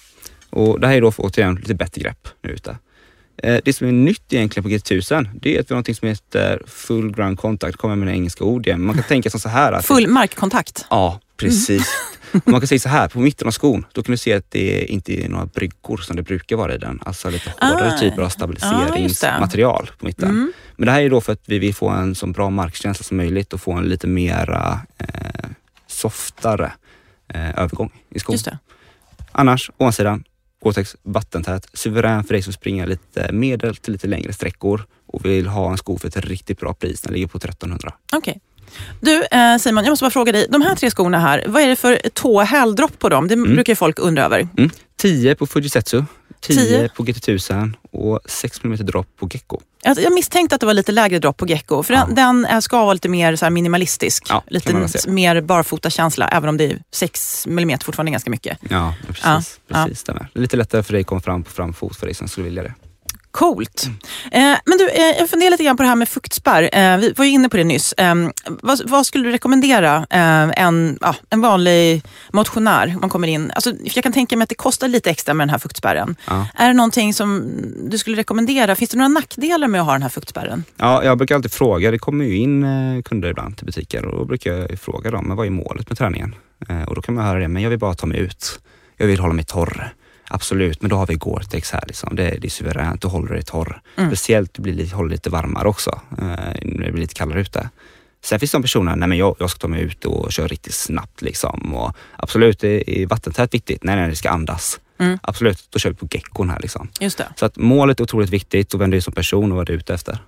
Och det här är då för återigen lite bättre grepp nu ute. Eh, det som är nytt egentligen på G T tusen, det är att vi har något som heter full ground contact. Kommer med engelska ord igen. Man kan tänka som så här. Att full markkontakt? Ja, precis. Mm. Man kan säga så här, på mitten av skon, då kan du se att det inte är några bryggor som det brukar vara i den. Alltså lite hårdare ah, typer av stabiliseringsmaterial ah, på mitten. Mm. Men det här är då för att vi vill få en så bra markkänsla som möjligt och få en lite mera eh, softare eh, övergång i skon. Just det. Annars, ovansidan, Gore-Tex vattentät, suverän för dig som springer lite medel till lite längre sträckor och vill ha en sko för ett riktigt bra pris. Den ligger på trettonhundra. Okej. Okay. Du eh, Simon, jag måste bara fråga dig, de här tre skorna här, vad är det för tå-häldropp på dem? Det mm. brukar ju folk undra över. Mm. tio på Fujisetsu, tio på G T tusen och sex millimeter dropp på Gecko. Jag misstänkte att det var lite lägre dropp på Gecko, för ja. den, den ska vara lite mer så här minimalistisk. Ja, lite mer barfota känsla, även om det är sex millimeter fortfarande ganska mycket. Ja, precis. Ja. precis ja. Det är lite lättare för dig att komma fram på framfot för dig som skulle vilja det. Coolt. Mm. Eh, men du, eh, jag funderar lite grann på det här med fuktspärr. Eh, vi var ju inne på det nyss. Eh, vad, vad skulle du rekommendera eh, en, ja, en vanlig motionär om man kommer in? Alltså, jag kan tänka mig att det kostar lite extra med den här fuktspärren. Ja. Är det någonting som du skulle rekommendera? Finns det några nackdelar med att ha den här fuktspärren? Ja, jag brukar alltid fråga. Det kommer ju in eh, kunder ibland till butiker och då brukar jag fråga dem, men vad är målet med träningen? Eh, och då kan man höra det, men jag vill bara ta mig ut. Jag vill hålla mig torr. Absolut, men då har vi Gore-Tex här liksom. det, det är suveränt, du håller dig torr. Mm. Speciellt, du blir lite, håller lite varmare också eh, när det blir lite kallare ute. Sen finns det de personer, nej men jag, jag ska ta mig ut och köra riktigt snabbt liksom. Och absolut, det är vattentätt viktigt, nej nej det ska andas. Mm. Absolut, då kör vi på Geckon här liksom. Just det. Så att målet är otroligt viktigt och vem du är som person och vad du är ute efter.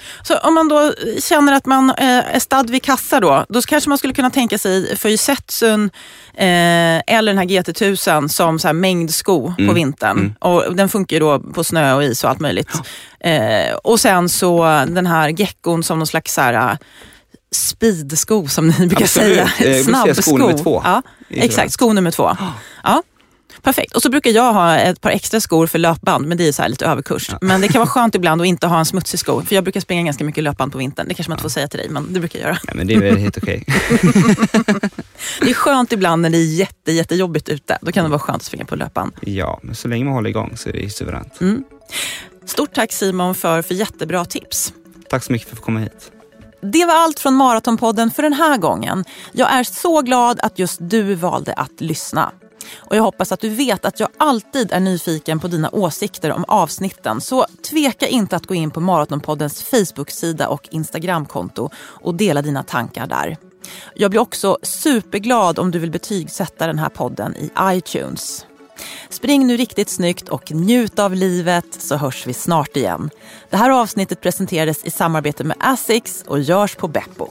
Så om man då känner att man är stadd vid kassa då, då kanske man skulle kunna tänka sig för Setsun eh, eller den här G T tusen som så här mängdsko mm. på vintern. Mm. Och den funkar ju då på snö och is och allt möjligt. Ja. Eh, och sen så den här geckon som någon slags så här speedsko som ni brukar Absolut. säga. Snabbsko. Sko nummer två. Ja, exakt, sko nummer två. Oh. Ja. Perfekt. Och så brukar jag ha ett par extra skor för löpband, men det är så här lite överkurs. Ja. Men det kan vara skönt ibland att inte ha en smutsig sko. För jag brukar springa ganska mycket löpband på vintern. Det kanske man inte får säga till dig, men det brukar jag göra. Ja, men det är väl helt okej. Det är skönt ibland när det är jätte, jättejobbigt ute. Då kan det vara skönt att springa på löpband. Ja, men så länge man håller igång så är det suveränt. Mm. Stort tack Simon för, för jättebra tips. Tack så mycket för att få komma hit. Det var allt från Maratonpodden för den här gången. Jag är så glad att just du valde att lyssna. Och jag hoppas att du vet att jag alltid är nyfiken på dina åsikter om avsnitten. Så tveka inte att gå in på Maratonpoddens Facebook-sida och Instagramkonto och dela dina tankar där. Jag blir också superglad om du vill betygsätta den här podden i iTunes. Spring nu riktigt snyggt och njut av livet, så hörs vi snart igen. Det här avsnittet presenterades i samarbete med Asics och görs på Beppo.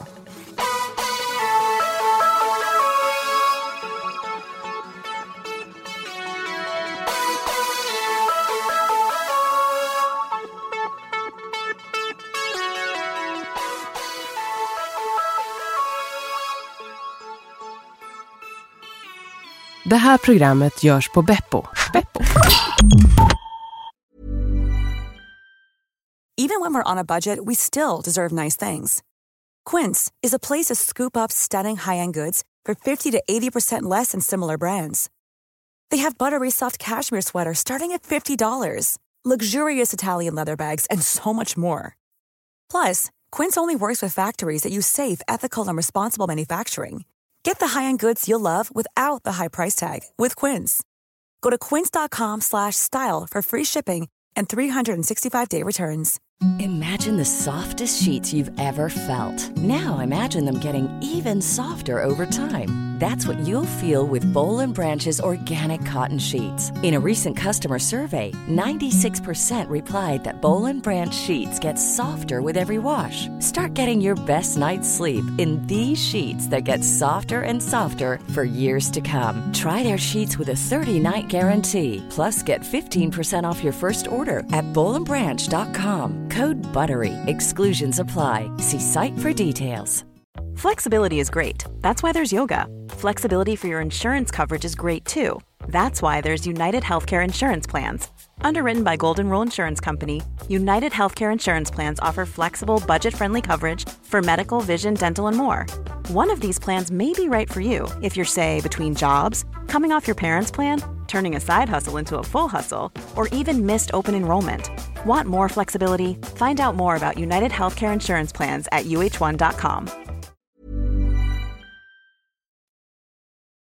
Det här programmet görs på Beppo. Beppo. Even when we're on a budget, we still deserve nice things. Quince is a place to scoop up stunning high-end goods for fifty to eighty percent less than similar brands. They have buttery soft cashmere sweaters starting at fifty dollars, luxurious Italian leather bags, and so much more. Plus, Quince only works with factories that use safe, ethical, and responsible manufacturing. Get the high-end goods you'll love without the high price tag with Quince. Go to quince.com slash style for free shipping and three sixty-five day returns. Imagine the softest sheets you've ever felt. Now imagine them getting even softer over time. That's what you'll feel with Boll and Branch's organic cotton sheets. In a recent customer survey, ninety-six percent replied that Boll and Branch sheets get softer with every wash. Start getting your best night's sleep in these sheets that get softer and softer for years to come. Try their sheets with a thirty night guarantee. Plus, get fifteen percent off your first order at boll and branch dot com. Code BUTTERY. Exclusions apply. See site for details. Flexibility is great. That's why there's yoga. Flexibility for your insurance coverage is great too. That's why there's United Healthcare Insurance Plans. Underwritten by Golden Rule Insurance Company, United Healthcare Insurance Plans offer flexible, budget-friendly coverage for medical, vision, dental, and more. One of these plans may be right for you if you're, say, between jobs, coming off your parents' plan, turning a side hustle into a full hustle, or even missed open enrollment. Want more flexibility? Find out more about United Healthcare Insurance Plans at U H one dot com.